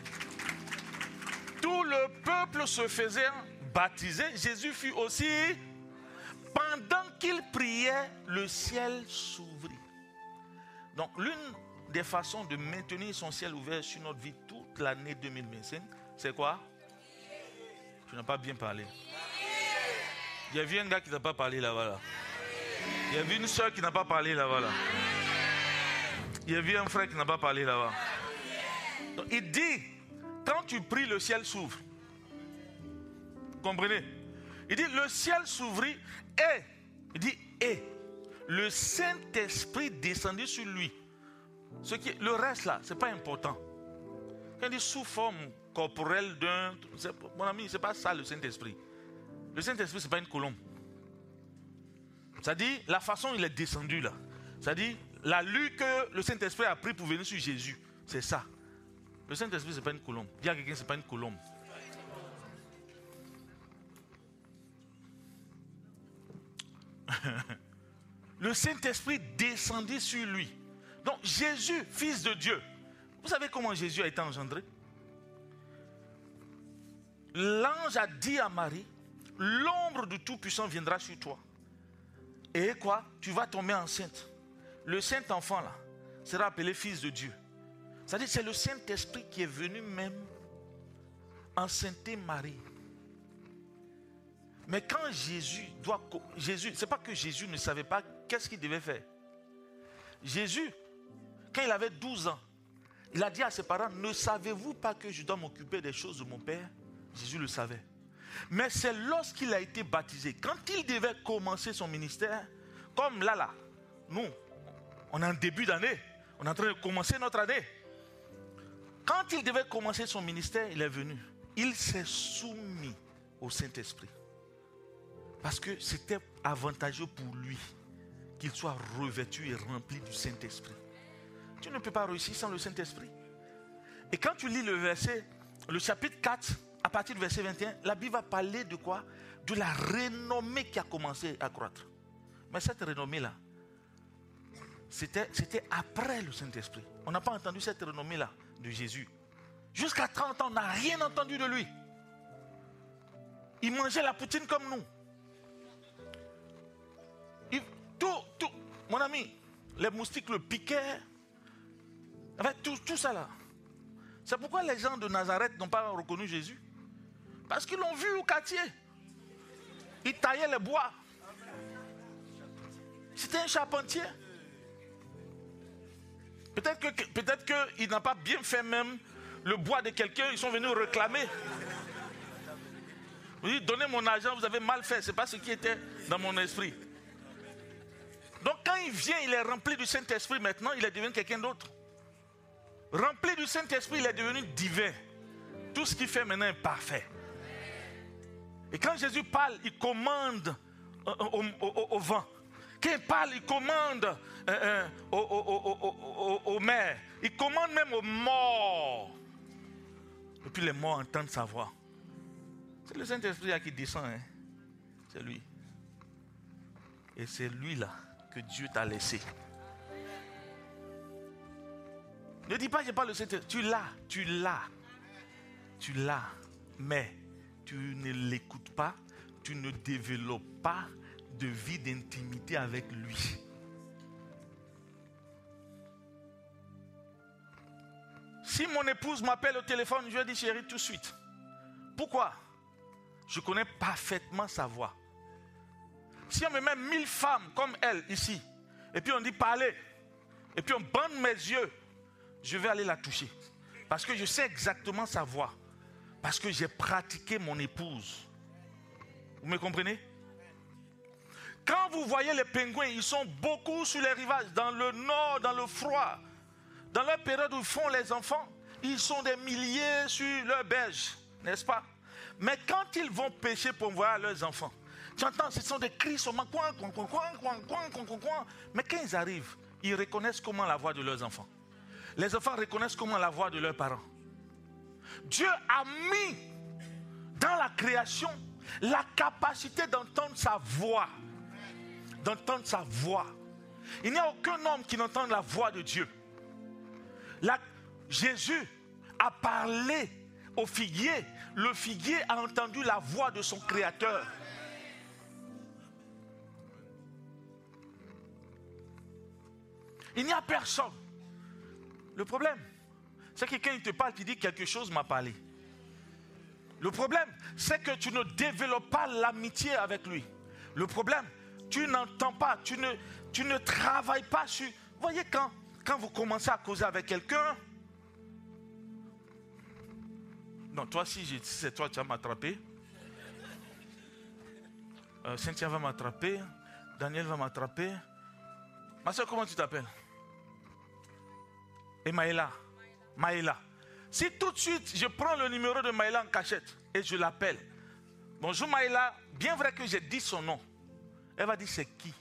Tout le peuple se faisait baptiser. Jésus fut aussi. Pendant qu'il priait, le ciel s'ouvrit. Donc, l'une des façons de maintenir son ciel ouvert sur notre vie toute l'année 2025, c'est quoi? Tu n'as pas bien parlé. Il y a vu un gars qui n'a pas parlé là-bas. Là. Il y a vu une soeur qui n'a pas parlé là-bas. Là. Il y a vu un frère qui n'a pas parlé là-bas. Donc, il dit, quand tu pries, le ciel s'ouvre. Comprenez? Il dit, le ciel s'ouvrit et, il dit, et le Saint-Esprit descendit sur lui. Le reste là, ce n'est pas important. Quand il dit sous forme corporelle d'un... Mon ami, ce n'est pas ça le Saint-Esprit. Le Saint-Esprit, ce n'est pas une colombe. C'est-à-dire, la façon dont il est descendu là. C'est-à-dire, la lutte que le Saint-Esprit a pris pour venir sur Jésus. C'est ça. Le Saint-Esprit, ce n'est pas une colombe. Dis à quelqu'un, ce n'est pas une colombe. Le Saint-Esprit descendit sur lui. Donc Jésus, fils de Dieu. Vous savez comment Jésus a été engendré? L'ange a dit à Marie, l'ombre du Tout-Puissant viendra sur toi. Et quoi? Tu vas tomber enceinte. Le Saint-Enfant là sera appelé fils de Dieu. C'est-à-dire c'est le Saint-Esprit qui est venu même enceinter Marie. Mais quand Jésus, c'est pas que Jésus ne savait pas qu'est-ce qu'il devait faire. Jésus, quand il avait 12 ans, il a dit à ses parents, ne savez-vous pas que je dois m'occuper des choses de mon Père? Jésus le savait. Mais c'est lorsqu'il a été baptisé, quand il devait commencer son ministère, comme là, nous, on est en début d'année, on est en train de commencer notre année. Quand il devait commencer son ministère, il est venu. Il s'est soumis au Saint-Esprit. Parce que c'était avantageux pour lui qu'il soit revêtu et rempli du Saint-Esprit. Tu ne peux pas réussir sans le Saint-Esprit. Et quand tu lis le verset, le chapitre 4, à partir du verset 21, la Bible va parler de quoi? De la renommée qui a commencé à croître. Mais cette renommée-là, c'était après le Saint-Esprit. On n'a pas entendu cette renommée-là de Jésus. Jusqu'à 30 ans, on n'a rien entendu de lui. Il mangeait la poutine comme nous. Mon ami, les moustiques le piquaient. Avec tout ça là. C'est pourquoi les gens de Nazareth n'ont pas reconnu Jésus. Parce qu'ils l'ont vu au quartier. Il taillait les bois. C'était un charpentier. Peut-être qu'il n'a pas bien fait même le bois de quelqu'un. Ils sont venus réclamer. Vous dites, donnez mon argent, vous avez mal fait. Ce n'est pas ce qui était dans mon esprit. Donc quand il vient, il est rempli du Saint-Esprit. Maintenant, il est devenu quelqu'un d'autre. Rempli du Saint-Esprit, il est devenu divin. Tout ce qu'il fait maintenant est parfait. Et quand Jésus parle, il commande au vent. Quand il parle, il commande aux mers. Il commande même aux morts. Et puis les morts entendent sa voix. C'est le Saint-Esprit qui descend. Hein? C'est lui. Et c'est lui là que Dieu t'a laissé. Ne dis pas que je n'ai pas le Saint-Esprit. Tu l'as. Mais tu ne l'écoutes pas. Tu ne développes pas de vie d'intimité avec lui. Si mon épouse m'appelle au téléphone, je lui dis chérie tout de suite. Pourquoi? Je connais parfaitement sa voix. Si on me met 1000 femmes comme elle ici, et puis on dit parlez, et puis on bande mes yeux, je vais aller la toucher. Parce que je sais exactement sa voix. Parce que j'ai pratiqué mon épouse. Vous me comprenez? Quand vous voyez les pingouins, ils sont beaucoup sur les rivages, dans le nord, dans le froid. Dans la période où ils font les enfants, ils sont des milliers sur leur berge, n'est-ce pas? Mais quand ils vont pêcher pour voir leurs enfants, tu entends, ce sont des cris seulement, mais quand ils arrivent, ils reconnaissent comment la voix de leurs enfants. Les enfants reconnaissent comment la voix de leurs parents. Dieu a mis dans la création la capacité d'entendre sa voix. D'entendre sa voix. Il n'y a aucun homme qui n'entende la voix de Dieu. Jésus a parlé au figuier. Le figuier a entendu la voix de son créateur. Il n'y a personne. Le problème, c'est que quand il te parle, tu dis quelque chose m'a parlé. Le problème, c'est que tu ne développes pas l'amitié avec lui. Le problème, tu n'entends pas, tu ne travailles pas sur... Vous voyez, quand vous commencez à causer avec quelqu'un... Non, toi, si c'est toi, tu vas m'attraper. Cynthia va m'attraper. Daniel va m'attraper. Ma soeur, comment tu t'appelles? Et Maëla. Si tout de suite, je prends le numéro de Maëla en cachette et je l'appelle. Bonjour Maëla, bien vrai que j'ai dit son nom. Elle va dire c'est qui?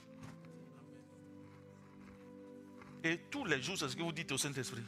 Et tous les jours, c'est ce que vous dites au Saint-Esprit.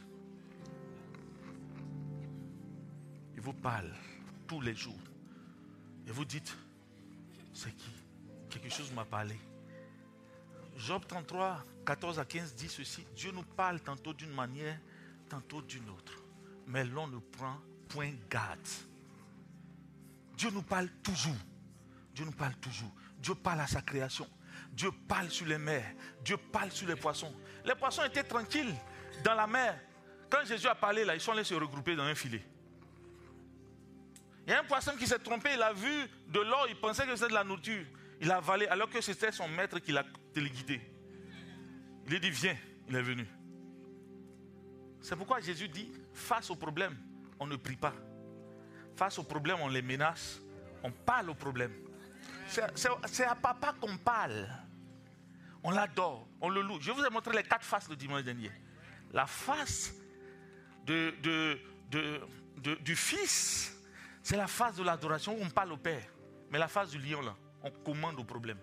Il vous parle tous les jours. Et vous dites, c'est qui? Quelque chose m'a parlé. Job 33, 14 à 15 dit ceci. Dieu nous parle tantôt d'une manière, tantôt d'une autre. Mais l'on ne prend point garde. Dieu nous parle toujours. Dieu nous parle toujours. Dieu parle à sa création. Dieu parle sur les mers. Dieu parle sur les poissons. Les poissons étaient tranquilles dans la mer. Quand Jésus a parlé là, ils sont allés se regrouper dans un filet. Il y a un poisson qui s'est trompé, il a vu de l'or, il pensait que c'était de la nourriture. Il a avalé alors que c'était son maître qui l'a téléguidé. Il lui dit viens, il est venu. C'est pourquoi Jésus dit, face au problème, on ne prie pas. Face au problème, on les menace. On parle au problème. C'est à papa qu'on parle. On l'adore, on le loue. Je vous ai montré les 4 faces le dimanche dernier. La face du Fils, c'est la face de l'adoration où on parle au Père. Mais la face du lion, là, on commande au problème.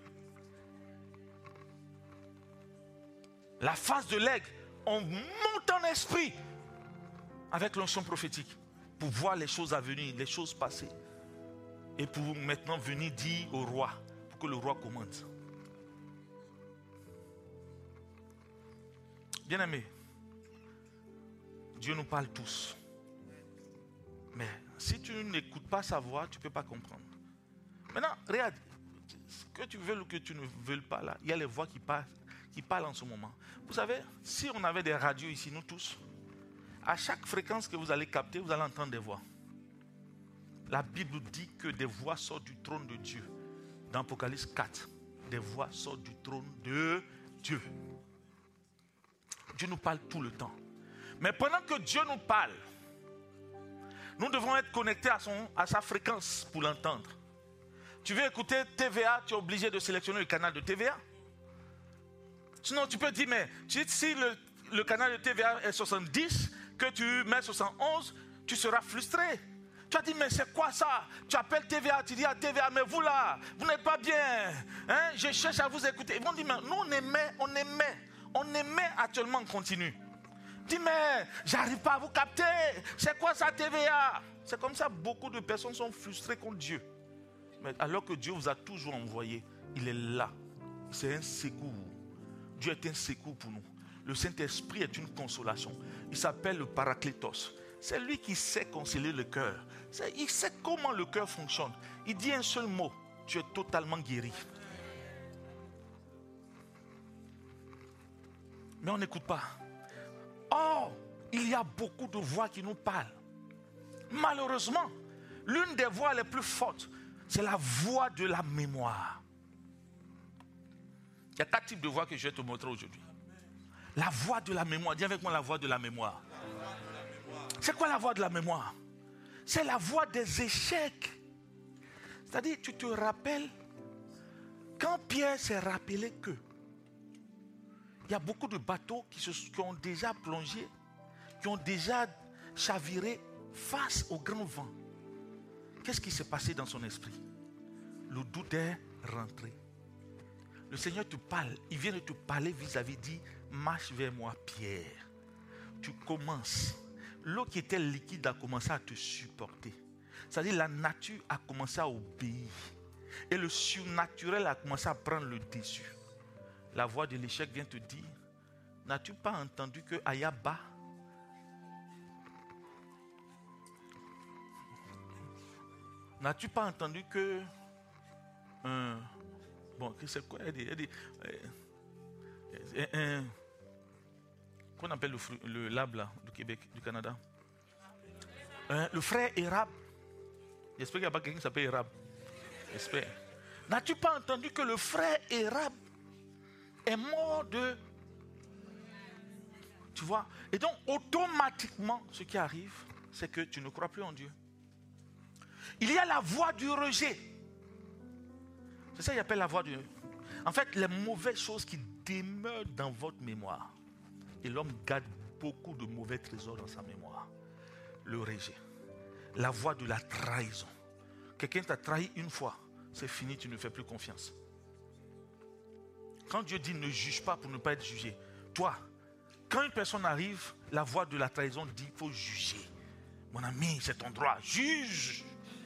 La face de l'aigle, on monte en esprit avec l'onction prophétique pour voir les choses à venir, les choses passées. Et pour maintenant venir dire au roi, pour que le roi commande. Bien-aimés, Dieu nous parle tous. Mais si tu n'écoutes pas sa voix, tu ne peux pas comprendre. Maintenant, regarde, que tu veuilles ou que tu ne veuilles pas, là, il y a les voix qui parlent en ce moment. Vous savez, si on avait des radios ici, nous tous, à chaque fréquence que vous allez capter, vous allez entendre des voix. La Bible dit que des voix sortent du trône de Dieu. Dans Apocalypse 4, des voix sortent du trône de Dieu. Dieu nous parle tout le temps. Mais pendant que Dieu nous parle, nous devons être connectés à sa fréquence pour l'entendre. Tu veux écouter TVA, tu es obligé de sélectionner le canal de TVA. Sinon, tu peux dire, mais si le canal de TVA est 70, que tu mets 71, tu seras frustré. Tu as dit, mais c'est quoi ça? Tu appelles TVA, tu dis à TVA, mais vous là, vous n'êtes pas bien. Hein? Je cherche à vous écouter. Ils vont dire, mais nous on émet actuellement en continu. Dis, mais j'arrive pas à vous capter. C'est quoi ça TVA? C'est comme ça, beaucoup de personnes sont frustrées contre Dieu. Mais alors que Dieu vous a toujours envoyé, il est là. C'est un secours. Dieu est un secours pour nous. Le Saint-Esprit est une consolation. Il s'appelle le Paraclétos. C'est lui qui sait consoler le cœur. Il sait comment le cœur fonctionne. Il dit un seul mot, tu es totalement guéri. Mais on n'écoute pas. Or, il y a beaucoup de voix qui nous parlent. Malheureusement, l'une des voix les plus fortes, c'est la voix de la mémoire. Il y a 4 types de voix que je vais te montrer aujourd'hui. La voix de la mémoire. Dis avec moi la voix de la mémoire. C'est quoi la voix de la mémoire? C'est la voix des échecs. C'est-à-dire, tu te rappelles, quand Pierre s'est rappelé que il y a beaucoup de bateaux qui ont déjà plongé, qui ont déjà chaviré face au grand vent. Qu'est-ce qui s'est passé dans son esprit? Le doute est rentré. Le Seigneur te parle, il vient de te parler vis-à-vis, dit, marche vers moi, Pierre. Tu commences. L'eau qui était liquide a commencé à te supporter. C'est-à-dire la nature a commencé à obéir. Et le surnaturel a commencé à prendre le dessus. La voix de l'échec vient te dire, n'as-tu pas entendu que Ayaba, n'as-tu pas entendu que bon, c'est quoi elle dit qu'on appelle le lab là, du Québec, du Canada, le frère Érab. J'espère qu'il n'y a pas quelqu'un qui s'appelle Érab. J'espère. N'as-tu pas entendu que le frère Érab est mort de... Tu vois? Et donc, automatiquement, ce qui arrive, c'est que tu ne crois plus en Dieu. Il y a la voix du rejet. C'est ça qu'il appelle la voix du... En fait, les mauvaises choses qui demeurent dans votre mémoire. Et l'homme garde beaucoup de mauvais trésors dans sa mémoire. Le rejet. La voix de la trahison. Quelqu'un t'a trahi une fois, c'est fini, tu ne fais plus confiance. Quand Dieu dit ne juge pas pour ne pas être jugé, toi, quand une personne arrive, la voix de la trahison dit il faut juger. Mon ami, c'est ton droit, juge.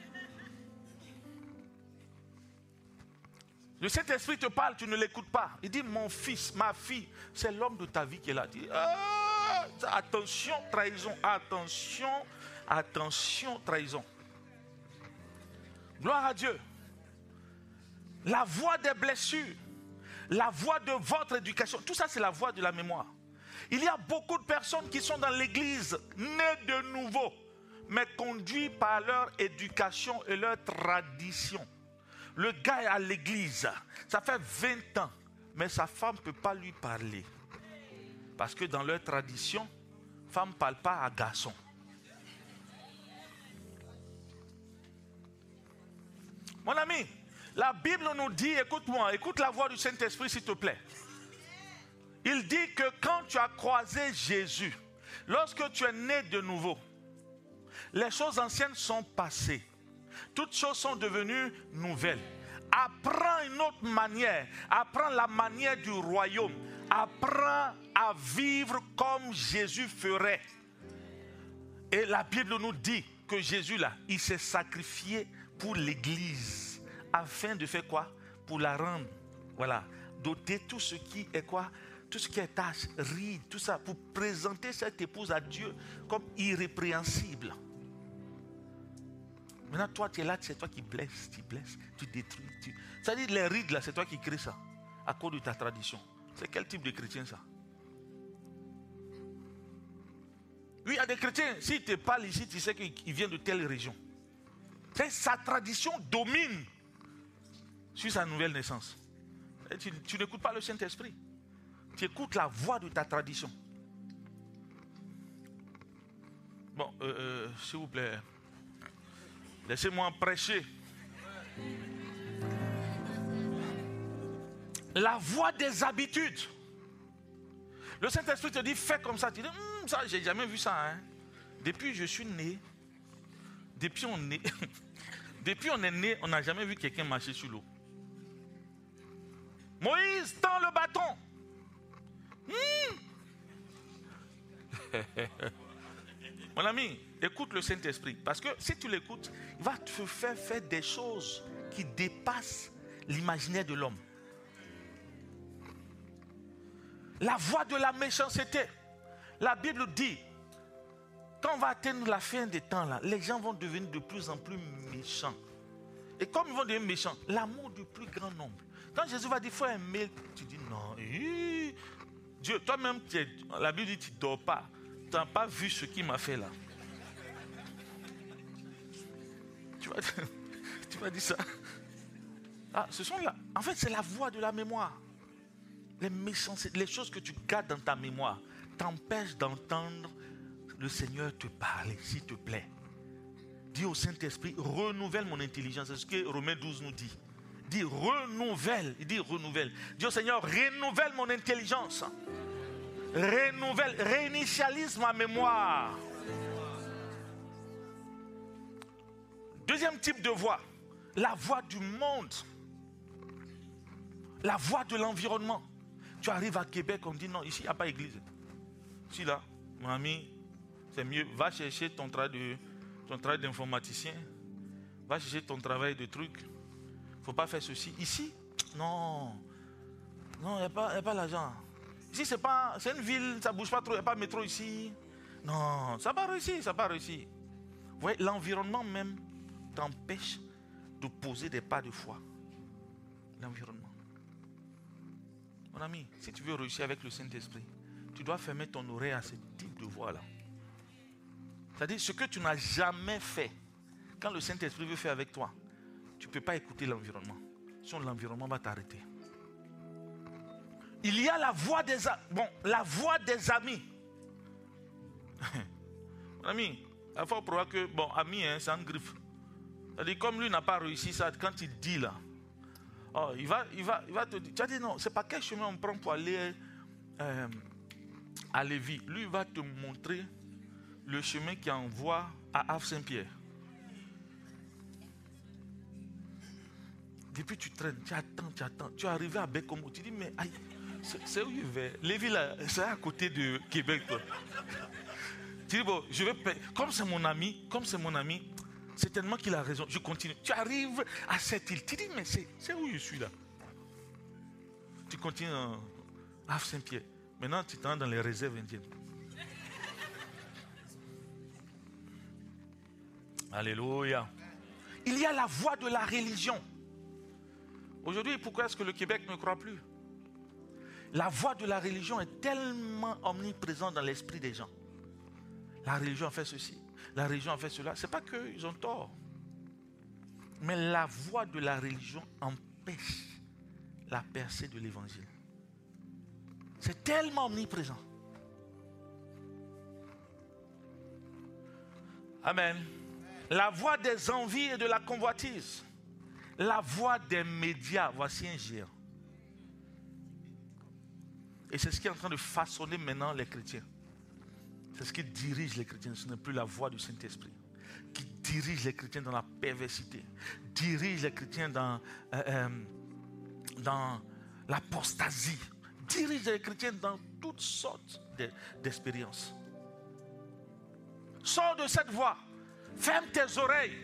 Le Saint-Esprit te parle, tu ne l'écoutes pas. Il dit mon fils, ma fille, c'est l'homme de ta vie qui est là. Il dit, attention, trahison, attention, attention, trahison. Gloire à Dieu. La voix des blessures, la voix de votre éducation, tout ça c'est la voix de la mémoire. Il y a beaucoup de personnes qui sont dans l'église, nées de nouveau, mais conduits par leur éducation et leur tradition. Le gars est à l'église, ça fait 20 ans, mais sa femme ne peut pas lui parler. Parce que dans leur tradition, femme ne parle pas à garçon. Mon ami, la Bible nous dit, écoute-moi, écoute la voix du Saint-Esprit s'il te plaît. Il dit que quand tu as croisé Jésus, lorsque tu es né de nouveau, les choses anciennes sont passées. Toutes choses sont devenues nouvelles. Apprends une autre manière. Apprends la manière du royaume. Apprends à vivre comme Jésus ferait. Et la Bible nous dit que Jésus là, il s'est sacrifié pour l'église. Afin de faire quoi? Pour la rendre, voilà, doter tout ce qui est quoi? tout ce qui est tâche, rides, tout ça, pour présenter cette épouse à Dieu comme irrépréhensible. Maintenant, toi, tu es là, c'est toi qui blesses, tu détruis. C'est-à-dire, les rides, là, c'est toi qui crées ça, à cause de ta tradition. C'est quel type de chrétien, ça? Oui, il y a des chrétiens, s'ils te parlent ici, tu sais qu'il vient de telle région. Sa tradition domine sur sa nouvelle naissance. Et tu n'écoutes pas le Saint-Esprit. Tu écoutes la voix de ta tradition. Bon, s'il vous plaît, laissez-moi prêcher. La voix des habitudes. Le Saint-Esprit te dit, fais comme ça. Tu dis, ça, j'ai jamais vu ça. Hein. Depuis que je suis né, depuis on est né, on n'a jamais vu quelqu'un marcher sur l'eau. Moïse, tend le bâton. Mon ami, écoute le Saint-Esprit. Parce que si tu l'écoutes, il va te faire des choses qui dépassent l'imaginaire de l'homme. La voie de la méchanceté. La Bible dit, quand on va atteindre la fin des temps, là, les gens vont devenir de plus en plus méchants. Et comme ils vont devenir méchants, l'amour du plus grand nombre. Quand Jésus va dire, il faut aimer, tu dis non. Dieu, toi-même, la Bible dit, tu ne dors pas. Tu n'as pas vu ce qu'il m'a fait là. Tu vas dire ça. Ah, ce sont là. En fait, c'est la voix de la mémoire. Les méchancetés, les choses que tu gardes dans ta mémoire t'empêchent d'entendre le Seigneur te parler, s'il te plaît. Dis au Saint-Esprit, renouvelle mon intelligence. C'est ce que Romains 12 nous dit. Dis renouvelle. Il dit renouvelle. Dis au Seigneur, renouvelle mon intelligence. Renouvelle, réinitialise ma mémoire. Deuxième type de voix, la voix du monde. La voix de l'environnement. Tu arrives à Québec, on dit non, ici il n'y a pas d'église. Ici là, mon ami, c'est mieux, va chercher ton travail d'informaticien, va chercher ton travail de truc. Il ne faut pas faire ceci. Ici, non, il n'y a pas l'argent. Ici, c'est une ville, ça ne bouge pas trop, il n'y a pas de métro ici. Non, ça n'a pas réussi, Vous voyez, l'environnement même t'empêche de poser des pas de foi. L'environnement. Mon ami, si tu veux réussir avec le Saint-Esprit, tu dois fermer ton oreille à ce type de voix-là. C'est-à-dire, ce que tu n'as jamais fait, quand le Saint-Esprit veut faire avec toi, tu ne peux pas écouter l'environnement. Sinon, l'environnement va t'arrêter. Il y a la voix des amis. Mon ami, il faut croire que, ami, c'est un griffe. C'est-à-dire, comme lui n'a pas réussi ça, quand il dit là, il va te dire, tu as dit non, c'est pas quel chemin on prend pour aller à Lévis. Lui, il va te montrer le chemin qui envoie à Havre-Saint-Pierre. Depuis tu traînes, tu attends. Tu es arrivé à Bécomo, tu dis, mais aïe, c'est où il va? Lévis là, c'est à côté de Québec. Toi. Tu dis, bon, je vais payer. Comme c'est mon ami, c'est tellement qu'il a raison. Je continue. Tu arrives à cette île. Tu dis, mais c'est où je suis là? Tu continues à Havre Saint-Pierre. Maintenant, tu t'en dans les réserves indiennes. Alléluia. Il y a la voix de la religion. Aujourd'hui, pourquoi est-ce que le Québec ne croit plus? La voix de la religion est tellement omniprésente dans l'esprit des gens. La religion a fait ceci. La religion a fait cela. Ce n'est pas qu'ils ont tort. Mais la voix de la religion empêche la percée de l'évangile. C'est tellement omniprésent. Amen. La voix des envies et de la convoitise. La voix des médias. Voici un géant. Et c'est ce qui est en train de façonner maintenant les chrétiens. C'est ce qui dirige les chrétiens. Ce n'est plus la voix du Saint-Esprit. Qui dirige les chrétiens dans la perversité. Dirige les chrétiens dans l'apostasie. Dirige les chrétiens dans toutes sortes d'expériences. Sors de cette voie. Ferme tes oreilles.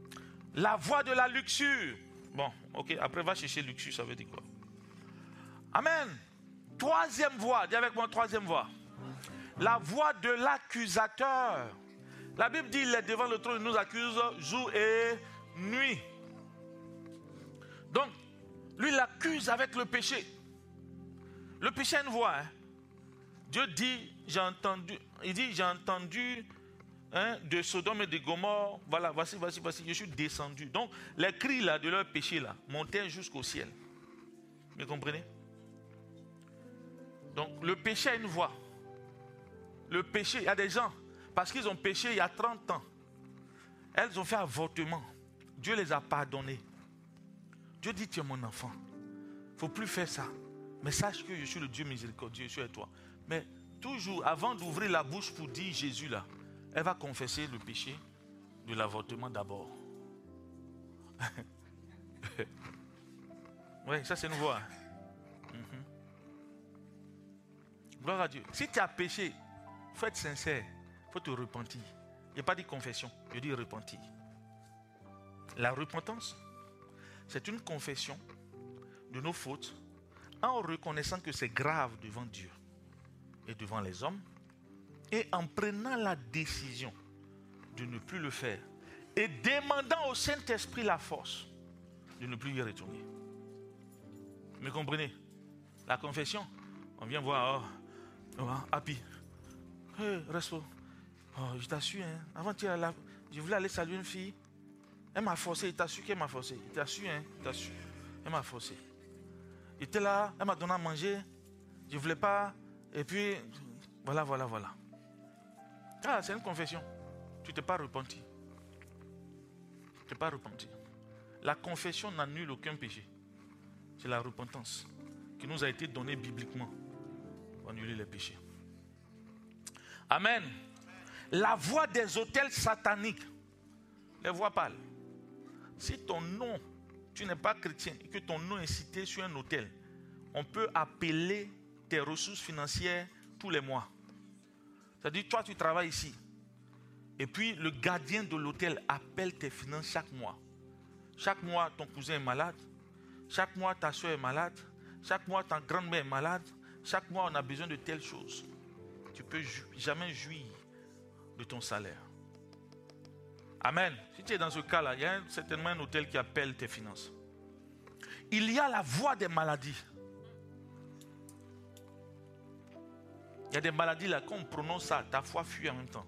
La voie de la luxure. Bon, ok, après va chercher luxure, ça veut dire quoi? Amen. Troisième voie, dis avec moi, troisième voie. La voie de l'accusateur. La Bible dit, il est devant le trône, il nous accuse jour et nuit. Donc, lui, il l'accuse avec le péché. Le péché a une voix. Dieu dit, j'ai entendu, de Sodome et de Gomorrhe, voilà, voici, je suis descendu. Donc, les cris là, de leur péché là, montaient jusqu'au ciel. Vous comprenez? Donc, le péché a une voix. Le péché, il y a des gens, parce qu'ils ont péché il y a 30 ans, elles ont fait avortement. Dieu les a pardonnés. Dieu dit, tu es mon enfant. Il ne faut plus faire ça. Mais sache que je suis le Dieu miséricordieux, je suis avec toi. Mais toujours, avant d'ouvrir la bouche pour dire Jésus là, elle va confesser le péché de l'avortement d'abord. Oui, ça c'est une voix. Gloire à Dieu. Si tu as péché, il faut être sincère. Il faut te repentir. Il n'y a pas dit confession, je dis repentir. La repentance, c'est une confession de nos fautes en reconnaissant que c'est grave devant Dieu et devant les hommes et en prenant la décision de ne plus le faire et demandant au Saint-Esprit la force de ne plus y retourner. Vous me comprenez? La confession, on vient voir, Happy, hey, resto, je t'assure, avant-hier, je voulais aller saluer une fille, elle m'a forcé, il t'assure qu'elle m'a forcé, il t'assure, elle m'a forcé. Il était là, elle m'a donné à manger, je ne voulais pas, et puis, voilà. Ah, c'est une confession, tu ne t'es pas repenti. Tu ne t'es pas repenti. La confession n'annule aucun péché. C'est la repentance qui nous a été donnée bibliquement pour annuler les péchés. Amen. La voix des autels sataniques, les voix pâles. Si ton nom, tu n'es pas chrétien et que ton nom est cité sur un autel, on peut appeler tes ressources financières tous les mois. C'est-à-dire, toi, tu travailles ici. Et puis, le gardien de l'hôtel appelle tes finances chaque mois. Chaque mois, ton cousin est malade. Chaque mois, ta soeur est malade. Chaque mois, ta grand-mère est malade. Chaque mois, on a besoin de telles choses. Tu ne peux jamais jouir de ton salaire. Amen. Si tu es dans ce cas-là, il y a certainement un hôtel qui appelle tes finances. Il y a la voix des maladies. Il y a des maladies là, quand on prononce ça, ta foi fuit en même temps.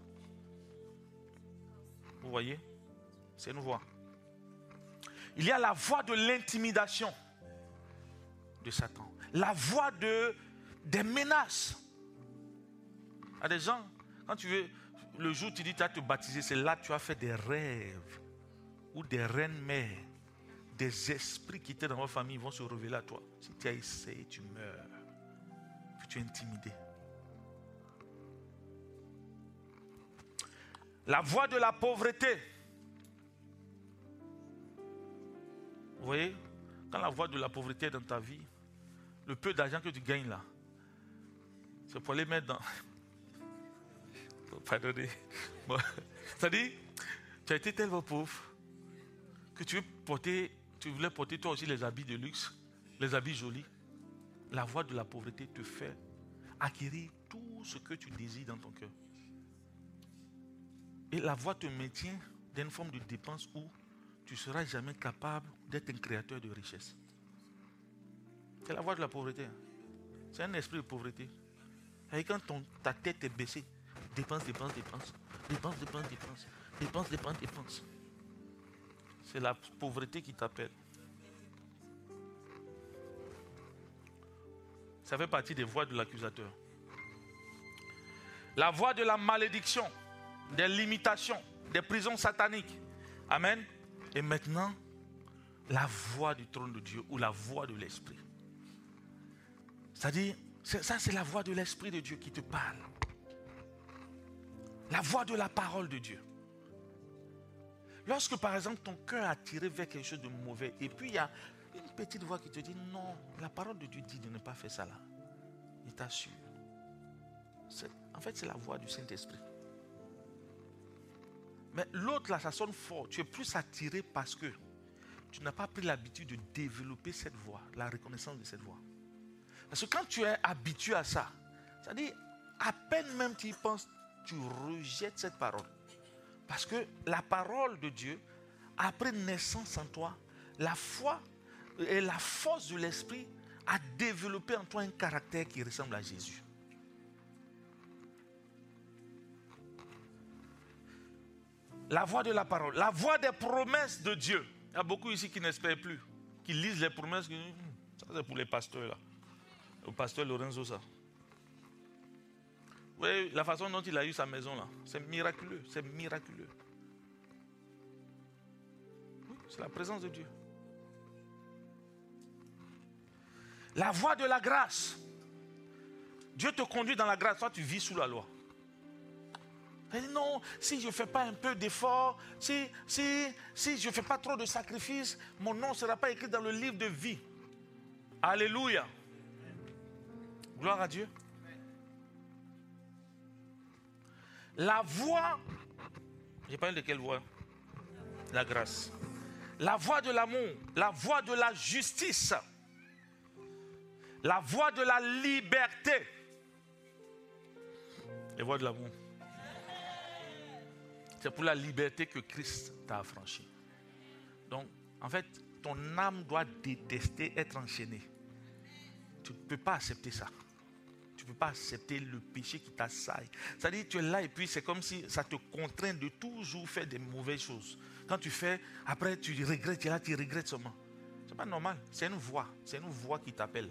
Vous voyez? C'est une voix. Il y a la voix de l'intimidation de Satan. La voix des menaces. Il y a des gens, quand tu veux, le jour où tu dis que tu vas te baptiser, c'est là que tu as fait des rêves ou des reines mères, des esprits qui étaient dans votre famille vont se révéler à toi. Si tu as essayé, tu meurs. Puis tu es intimidé. La voix de la pauvreté. Vous voyez, quand la voix de la pauvreté est dans ta vie, le peu d'argent que tu gagnes là, c'est pour les mettre dans... Pardonnez. Bon. C'est-à-dire, tu as été tellement pauvre que tu voulais porter toi aussi les habits de luxe, les habits jolis. La voix de la pauvreté te fait acquérir tout ce que tu désires dans ton cœur. Et la voix te maintient dans une forme de dépense où tu ne seras jamais capable d'être un créateur de richesse. C'est la voix de la pauvreté. C'est un esprit de pauvreté. Et quand ta tête est baissée, dépense. C'est la pauvreté qui t'appelle. Ça fait partie des voix de l'accusateur. La voix de la malédiction, des limitations, des prisons sataniques. Amen. Et maintenant, la voix du trône de Dieu ou la voix de l'Esprit. C'est-à-dire, ça c'est la voix de l'Esprit de Dieu qui te parle. La voix de la parole de Dieu. Lorsque par exemple ton cœur est attiré vers quelque chose de mauvais et puis il y a une petite voix qui te dit non, la parole de Dieu dit de ne pas faire ça là. Il t'assure. En fait, c'est la voix du Saint-Esprit. Mais l'autre là, ça sonne fort. Tu es plus attiré parce que tu n'as pas pris l'habitude de développer cette voix, la reconnaissance de cette voix. Parce que quand tu es habitué à ça, c'est-à-dire, à peine même tu y penses, tu rejettes cette parole. Parce que la parole de Dieu a pris naissance en toi. La foi et la force de l'esprit a développé en toi un caractère qui ressemble à Jésus. La voix de la parole, la voix des promesses de Dieu. Il y a beaucoup ici qui n'espèrent plus, qui lisent les promesses. Ça c'est pour les pasteurs là. Le pasteur Lorenzo ça. Vous voyez la façon dont il a eu sa maison là. C'est miraculeux, c'est miraculeux. Oui, c'est la présence de Dieu. La voie de la grâce. Dieu te conduit dans la grâce, toi tu vis sous la loi. Non, si je ne fais pas un peu d'effort, si je ne fais pas trop de sacrifices, mon nom ne sera pas écrit dans le livre de vie. Alléluia. Gloire à Dieu. La voie, j'ai parlé de quelle voie? La grâce. La voie de l'amour, la voie de la justice, la voie de la liberté. Les voies de l'amour. C'est pour la liberté que Christ t'a affranchi. Donc, en fait, ton âme doit détester être enchaînée. Tu ne peux pas accepter ça. Tu ne peux pas accepter le péché qui t'assaille. C'est-à-dire que tu es là et puis c'est comme si ça te contraint de toujours faire des mauvaises choses. Quand tu fais, après tu regrettes, tu es là, tu regrettes seulement. Ce n'est pas normal. C'est une voix qui t'appelle.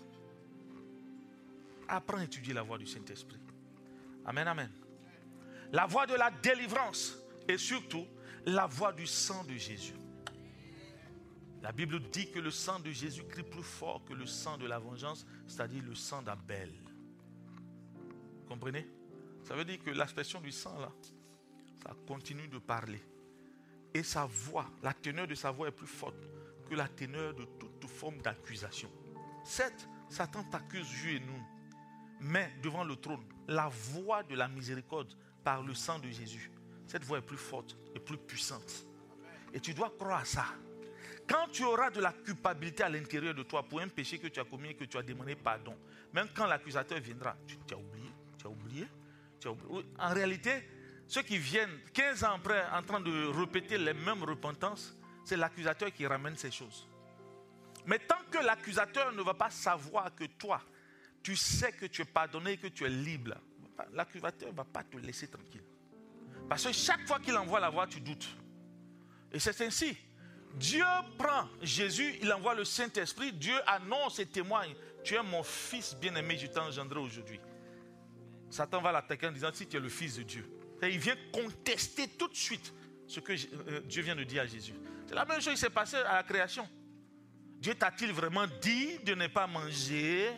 Apprends à étudier la voix du Saint-Esprit. Amen, amen. La voie de la délivrance et surtout la voie du sang de Jésus. La Bible dit que le sang de Jésus crie plus fort que le sang de la vengeance, c'est-à-dire le sang d'Abel. Vous comprenez? Ça veut dire que l'expression du sang là, ça continue de parler. Et sa voix, la teneur de sa voix est plus forte que la teneur de toute forme d'accusation. Certes, Satan t'accuse jour et nuit, mais devant le trône, la voix de la miséricorde par le sang de Jésus, cette voix est plus forte et plus puissante. Et tu dois croire à ça. Quand tu auras de la culpabilité à l'intérieur de toi pour un péché que tu as commis et que tu as demandé pardon, même quand l'accusateur viendra, tu as oublié. En réalité, ceux qui viennent 15 ans après en train de répéter les mêmes repentances, c'est l'accusateur qui ramène ces choses. Mais tant que l'accusateur ne va pas savoir que toi, tu sais que tu es pardonné et que tu es libre, l'accusateur ne va pas te laisser tranquille. Parce que chaque fois qu'il envoie la voix, tu doutes. Et c'est ainsi. Dieu prend Jésus, il envoie le Saint-Esprit, Dieu annonce et témoigne. Tu es mon fils bien-aimé, je t'ai engendré aujourd'hui. Satan va l'attaquer en disant si tu es le fils de Dieu. Et il vient contester tout de suite ce que Dieu vient de dire à Jésus. C'est la même chose qui s'est passée à la création. Dieu t'a-t-il vraiment dit de ne pas manger?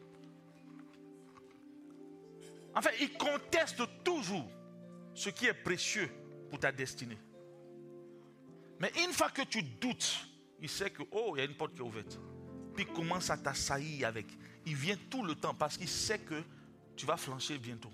En fait, il conteste toujours ce qui est précieux pour ta destinée. Mais une fois que tu doutes, il sait que, il y a une porte qui est ouverte. Puis il commence à t'assaillir avec. Il vient tout le temps parce qu'il sait que tu vas flancher bientôt.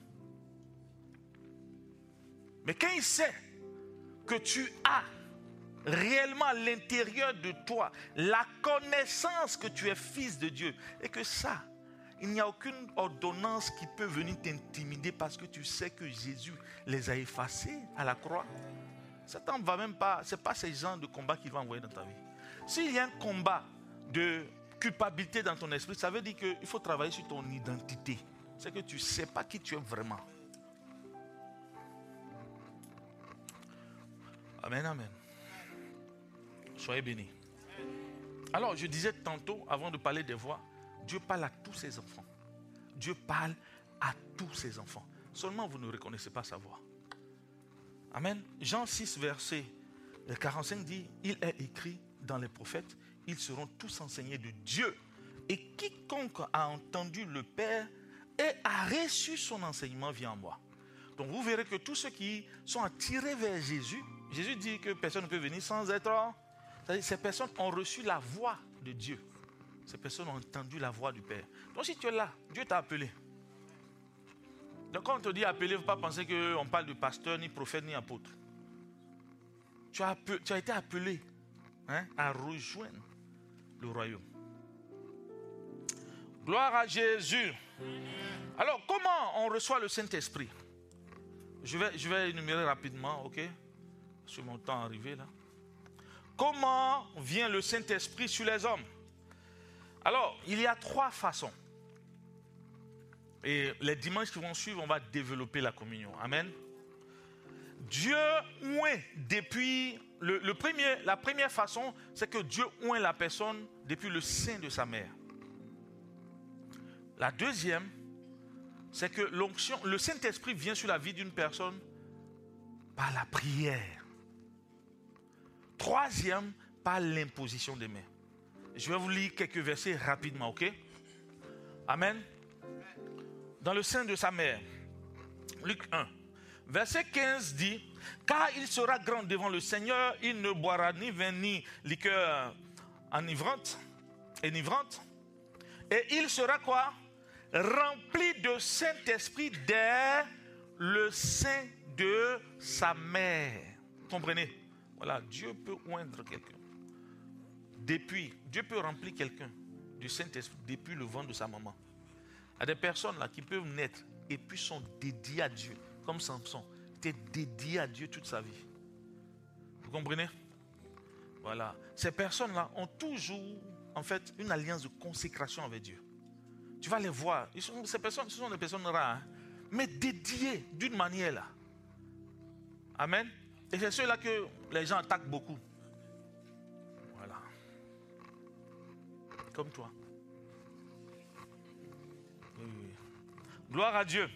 Mais quand il sait que tu as réellement à l'intérieur de toi la connaissance que tu es fils de Dieu et que ça, il n'y a aucune ordonnance qui peut venir t'intimider parce que tu sais que Jésus les a effacés à la croix. Satan ne va même pas, ce n'est pas ces genres de combat qu'il va envoyer dans ta vie. S'il y a un combat de culpabilité dans ton esprit, ça veut dire qu'il faut travailler sur ton identité. C'est que tu ne sais pas qui tu es vraiment. Amen, amen. Soyez bénis. Alors, je disais tantôt, avant de parler des voix, Dieu parle à tous ses enfants. Dieu parle à tous ses enfants. Seulement, vous ne reconnaissez pas sa voix. Amen. Jean 6, verset 45 dit, il est écrit dans les prophètes, ils seront tous enseignés de Dieu. Et quiconque a entendu le Père et a reçu son enseignement vient en moi. Donc vous verrez que tous ceux qui sont attirés vers Jésus, Jésus dit que personne ne peut venir sans être... C'est-à-dire, ces personnes ont reçu la voix de Dieu. Ces personnes ont entendu la voix du Père. Donc si tu es là, Dieu t'a appelé. Donc quand on te dit appeler, il ne faut pas penser qu'on parle de pasteur, ni prophète, ni apôtre. Tu as été appelé à rejoindre le royaume. Gloire à Jésus. Alors, comment on reçoit le Saint-Esprit? Je vais énumérer rapidement, ok? Sur mon temps arrivé là. Comment vient le Saint-Esprit sur les hommes? Alors, il y a 3 façons. Et les dimanches qui vont suivre, on va développer la communion. Amen. Dieu oint depuis la première façon, c'est que Dieu oint la personne depuis le sein de sa mère. La deuxième, c'est que l'onction, le Saint-Esprit vient sur la vie d'une personne par la prière. Troisième, par l'imposition des mains. Je vais vous lire quelques versets rapidement, ok? Amen. Dans le sein de sa mère. Luc 1. Verset 15 dit, car il sera grand devant le Seigneur, il ne boira ni vin ni liqueur enivrante, et il sera quoi? Rempli de Saint-Esprit dès le sein de sa mère. Comprenez? Voilà, Dieu peut oindre quelqu'un. Dieu peut remplir quelqu'un du Saint-Esprit depuis le ventre de sa maman. Il y a des personnes là qui peuvent naître et puis sont dédiées à Dieu. Comme Samson, était dédié à Dieu toute sa vie. Vous comprenez? Voilà. Ces personnes-là ont toujours, en fait, une alliance de consécration avec Dieu. Tu vas les voir. Ces personnes, ce sont des personnes rares, hein, mais dédiées d'une manière là. Amen. Et c'est ceux-là que les gens attaquent beaucoup. Voilà. Comme toi. Oui, oui. Gloire à Dieu.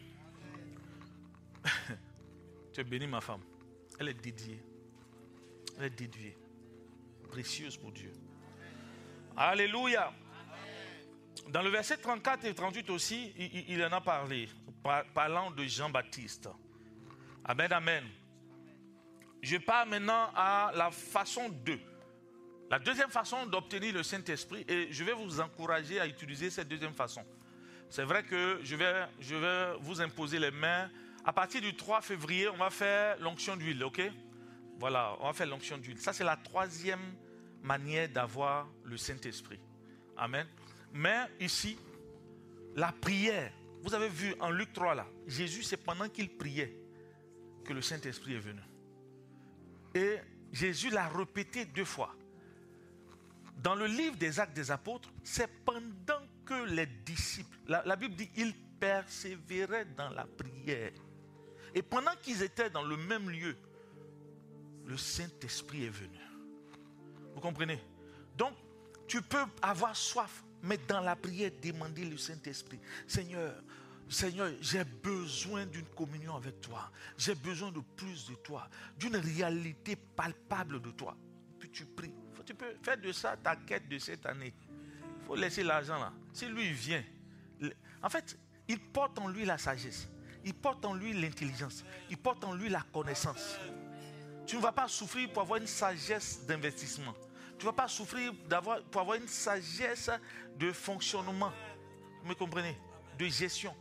Tu es béni, ma femme. Elle est dédiée. Elle est dédiée. Précieuse pour Dieu. Alléluia. Dans le verset 34 et 38 aussi, il en a parlé, parlant de Jean-Baptiste. Amen, amen. Je pars maintenant à la façon 2. La deuxième façon d'obtenir le Saint-Esprit, et je vais vous encourager à utiliser cette deuxième façon. C'est vrai que je vais vous imposer les mains. À partir du 3 février, on va faire l'onction d'huile, ok? Voilà, on va faire l'onction d'huile. Ça, c'est la troisième manière d'avoir le Saint-Esprit. Amen. Mais ici, la prière, vous avez vu en Luc 3 là, Jésus, c'est pendant qu'il priait que le Saint-Esprit est venu. Et Jésus l'a répété 2 fois. Dans le livre des Actes des Apôtres, c'est pendant que les disciples, la Bible dit, ils persévéraient dans la prière. Et pendant qu'ils étaient dans le même lieu, le Saint-Esprit est venu. Vous comprenez? Donc, tu peux avoir soif, mais dans la prière, demander le Saint-Esprit. Seigneur, j'ai besoin d'une communion avec toi. J'ai besoin de plus de toi, d'une réalité palpable de toi. Puis tu pries. Tu peux faire de ça ta quête de cette année. Il faut laisser l'argent là. Si lui vient, en fait, il porte en lui la sagesse. Il porte en lui l'intelligence. Il porte en lui la connaissance. Tu ne vas pas souffrir pour avoir une sagesse d'investissement. Tu ne vas pas souffrir pour avoir une sagesse de fonctionnement. Vous me comprenez? De gestion.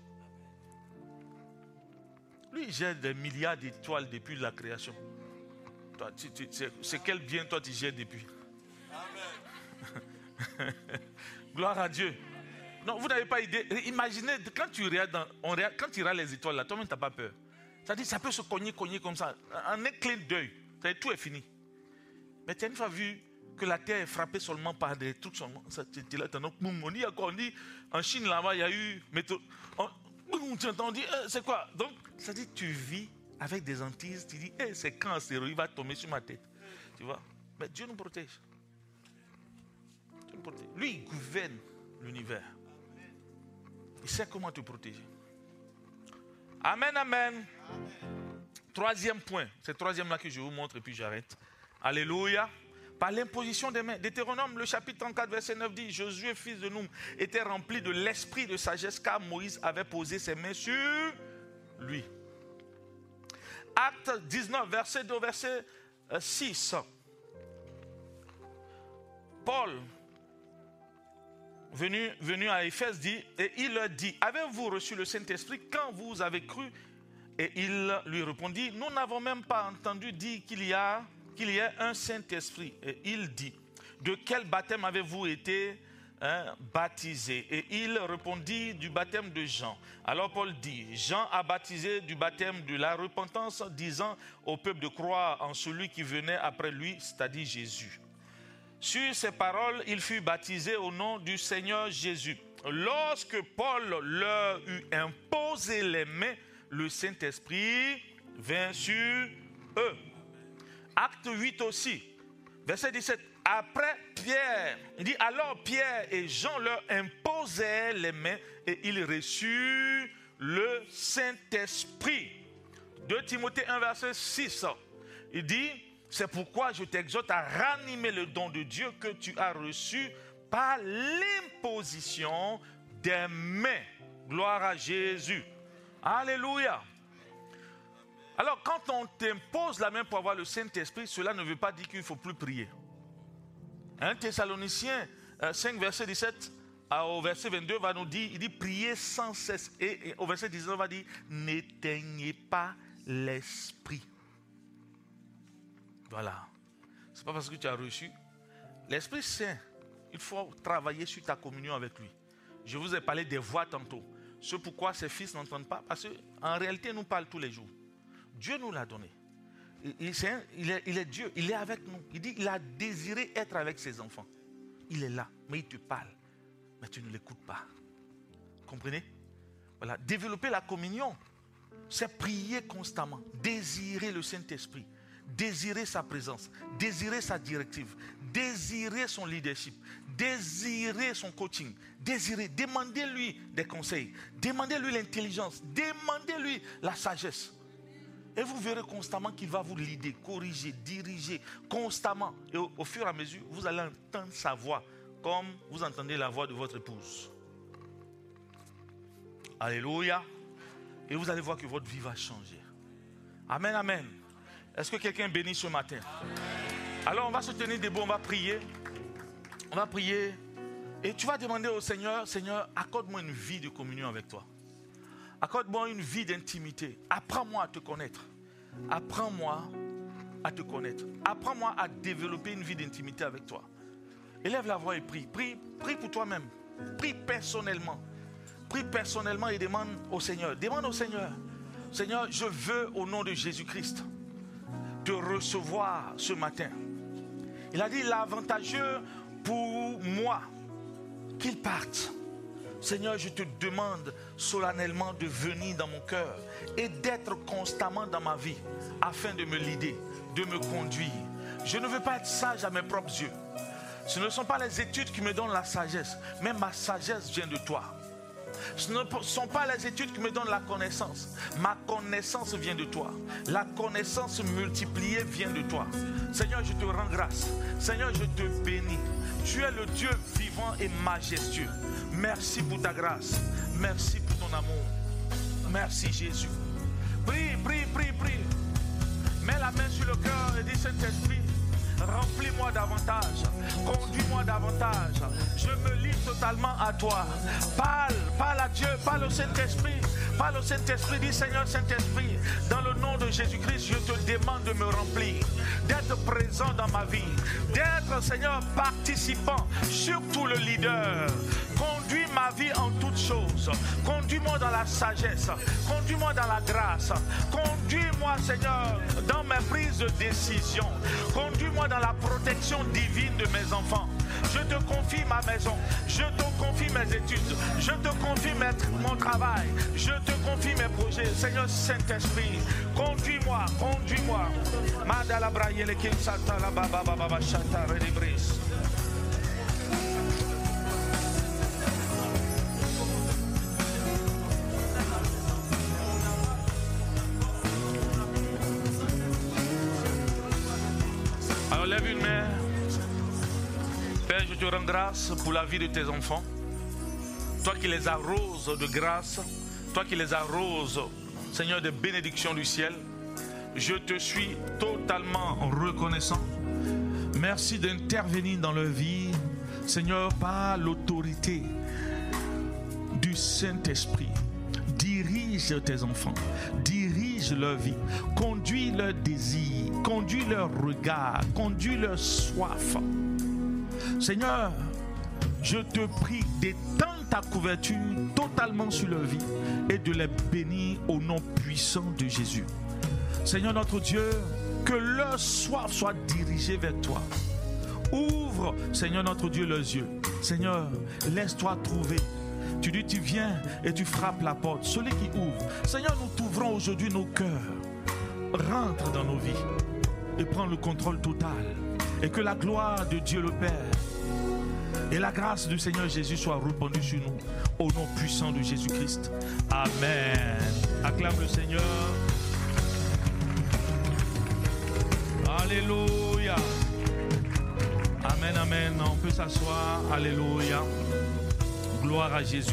Lui, il gère des milliards d'étoiles depuis la création. Toi, c'est quel bien toi tu gères depuis? Amen. Gloire à Dieu. Non, vous n'avez pas idée. Imaginez, quand tu regardes les étoiles là, toi-même tu n'as pas peur. C'est-à-dire ça peut se cogner comme ça. En un clin d'œil. Tout est fini. Mais tu as une fois vu que la terre est frappée seulement par des trucs seulement. On dit en Chine là-bas, il y a eu. On dit, c'est quoi? Donc, ça dit tu vis avec des hantises, tu dis, c'est quand un astéroïde va tomber sur ma tête. Tu vois? Mais Dieu nous protège. Dieu nous protège. Lui, il gouverne l'univers. Il sait comment te protéger. Amen, amen. Troisième point. C'est le troisième là que je vous montre et puis j'arrête. Alléluia. Par l'imposition des mains. Deutéronome, le chapitre 34, verset 9 dit, Josué, fils de Noum, était rempli de l'esprit de sagesse car Moïse avait posé ses mains sur lui. Acte 19, verset 2, verset 6. Paul, venu à Éphèse, dit, et il leur dit, avez-vous reçu le Saint-Esprit quand vous avez cru? Et il lui répondit, nous n'avons même pas entendu dire qu'il y a un Saint-Esprit. Et il dit, de quel baptême avez-vous été baptisé. Et il répondit du baptême de Jean. Alors Paul dit, Jean a baptisé du baptême de la repentance, disant au peuple de croire en celui qui venait après lui, c'est-à-dire Jésus. Sur ces paroles, il fut baptisé au nom du Seigneur Jésus. Lorsque Paul leur eut imposé les mains, le Saint-Esprit vint sur eux. Acte 8 aussi, verset 17. Après Pierre, il dit, alors Pierre et Jean leur imposaient les mains et ils reçurent le Saint-Esprit. 2 Timothée 1, verset 6, il dit, c'est pourquoi je t'exhorte à ranimer le don de Dieu que tu as reçu par l'imposition des mains. Gloire à Jésus. Alléluia. Alors, quand on t'impose la main pour avoir le Saint-Esprit, cela ne veut pas dire qu'il ne faut plus prier. 1 Thessaloniciens 5, verset 17 au verset 22 va nous dire, il dit priez sans cesse. Et au verset 19 va dire, n'éteignez pas l'Esprit. Voilà. Ce n'est pas parce que tu as reçu. L'Esprit Saint, il faut travailler sur ta communion avec lui. Je vous ai parlé des voix tantôt. C'est pourquoi ses fils n'entendent pas. Parce qu'en réalité, il nous parle tous les jours. Dieu nous l'a donné. Il est Dieu, il est avec nous. Il dit, il a désiré être avec ses enfants. Il est là, mais il te parle. Mais tu ne l'écoutes pas. Comprenez? Voilà. Développer la communion, c'est prier constamment. Désirer le Saint-Esprit. Désirer sa présence. Désirer sa directive. Désirer son leadership. Désirer son coaching. Désirer, demandez-lui des conseils. Demandez-lui l'intelligence. Demandez-lui la sagesse. Et vous verrez constamment qu'il va vous leader, corriger, diriger constamment. Et au fur et à mesure, vous allez entendre sa voix comme vous entendez la voix de votre épouse. Alléluia. Et vous allez voir que votre vie va changer. Amen, amen. Est-ce que quelqu'un est béni ce matin? Alors on va se tenir debout, on va prier. On va prier. Et tu vas demander au Seigneur, Seigneur, accorde-moi une vie de communion avec toi. Accorde-moi une vie d'intimité. Apprends-moi à te connaître. Apprends-moi à te connaître. Apprends-moi à développer une vie d'intimité avec toi. Élève la voix et prie. Prie pour toi-même. Prie personnellement. Prie personnellement et demande au Seigneur. Demande au Seigneur. Seigneur, je veux au nom de Jésus-Christ te recevoir ce matin. Il a dit l'avantageux pour moi qu'il parte. Seigneur, je te demande solennellement de venir dans mon cœur et d'être constamment dans ma vie afin de me leader, de me conduire. Je ne veux pas être sage à mes propres yeux. Ce ne sont pas les études qui me donnent la sagesse, mais ma sagesse vient de toi. Ce ne sont pas les études qui me donnent la connaissance. Ma connaissance vient de toi. La connaissance multipliée vient de toi. Seigneur, je te rends grâce. Seigneur, je te bénis. Tu es le Dieu vivant et majestueux. Merci pour ta grâce. Merci pour ton amour. Merci Jésus. Prie, prie, prie, prie. Mets la main sur le cœur et dis Saint-Esprit, remplis-moi davantage, conduis-moi davantage. Je me lie totalement à toi. Parle à Dieu, parle au Saint-Esprit. Parle au Saint-Esprit, dis Seigneur Saint-Esprit, dans le nom de Jésus-Christ, je te demande de me remplir, d'être présent dans ma vie, d'être Seigneur participant, surtout le leader. Conduis ma vie en toutes choses. Conduis-moi dans la sagesse. Conduis-moi dans la grâce. Conduis-moi Seigneur dans mes prises de décision. Conduis-moi dans la protection divine de mes enfants. Je te confie ma maison. Je te confie mes études. Je te confie mon travail. Je te confie mes projets. Seigneur Saint-Esprit, conduis-moi, conduis-moi. Alors lève une main. Père, je te rends grâce pour la vie de tes enfants. Toi qui les arroses de grâce, toi qui les arroses, Seigneur, de bénédictions du ciel, je te suis totalement reconnaissant. Merci d'intervenir dans leur vie, Seigneur, par l'autorité du Saint-Esprit. Dirige tes enfants, dirige leur vie, conduis leurs désirs, conduis leurs regards, conduis leur soif. Seigneur, Je te prie d'étendre ta couverture totalement sur leur vie et de les bénir au nom puissant de Jésus. Seigneur notre Dieu, que leur soif soit dirigée vers toi. Ouvre, Seigneur notre Dieu, leurs yeux. Seigneur, laisse-toi trouver. Tu dis, tu viens et tu frappes la porte. Celui qui ouvre. Seigneur, nous t'ouvrons aujourd'hui nos cœurs. Rentre dans nos vies et prends le contrôle total. Et que la gloire de Dieu le Père et la grâce du Seigneur Jésus soit répandue sur nous. Au nom puissant de Jésus-Christ. Amen. Acclame le Seigneur. Alléluia. Amen, amen. On peut s'asseoir. Alléluia. Gloire à Jésus.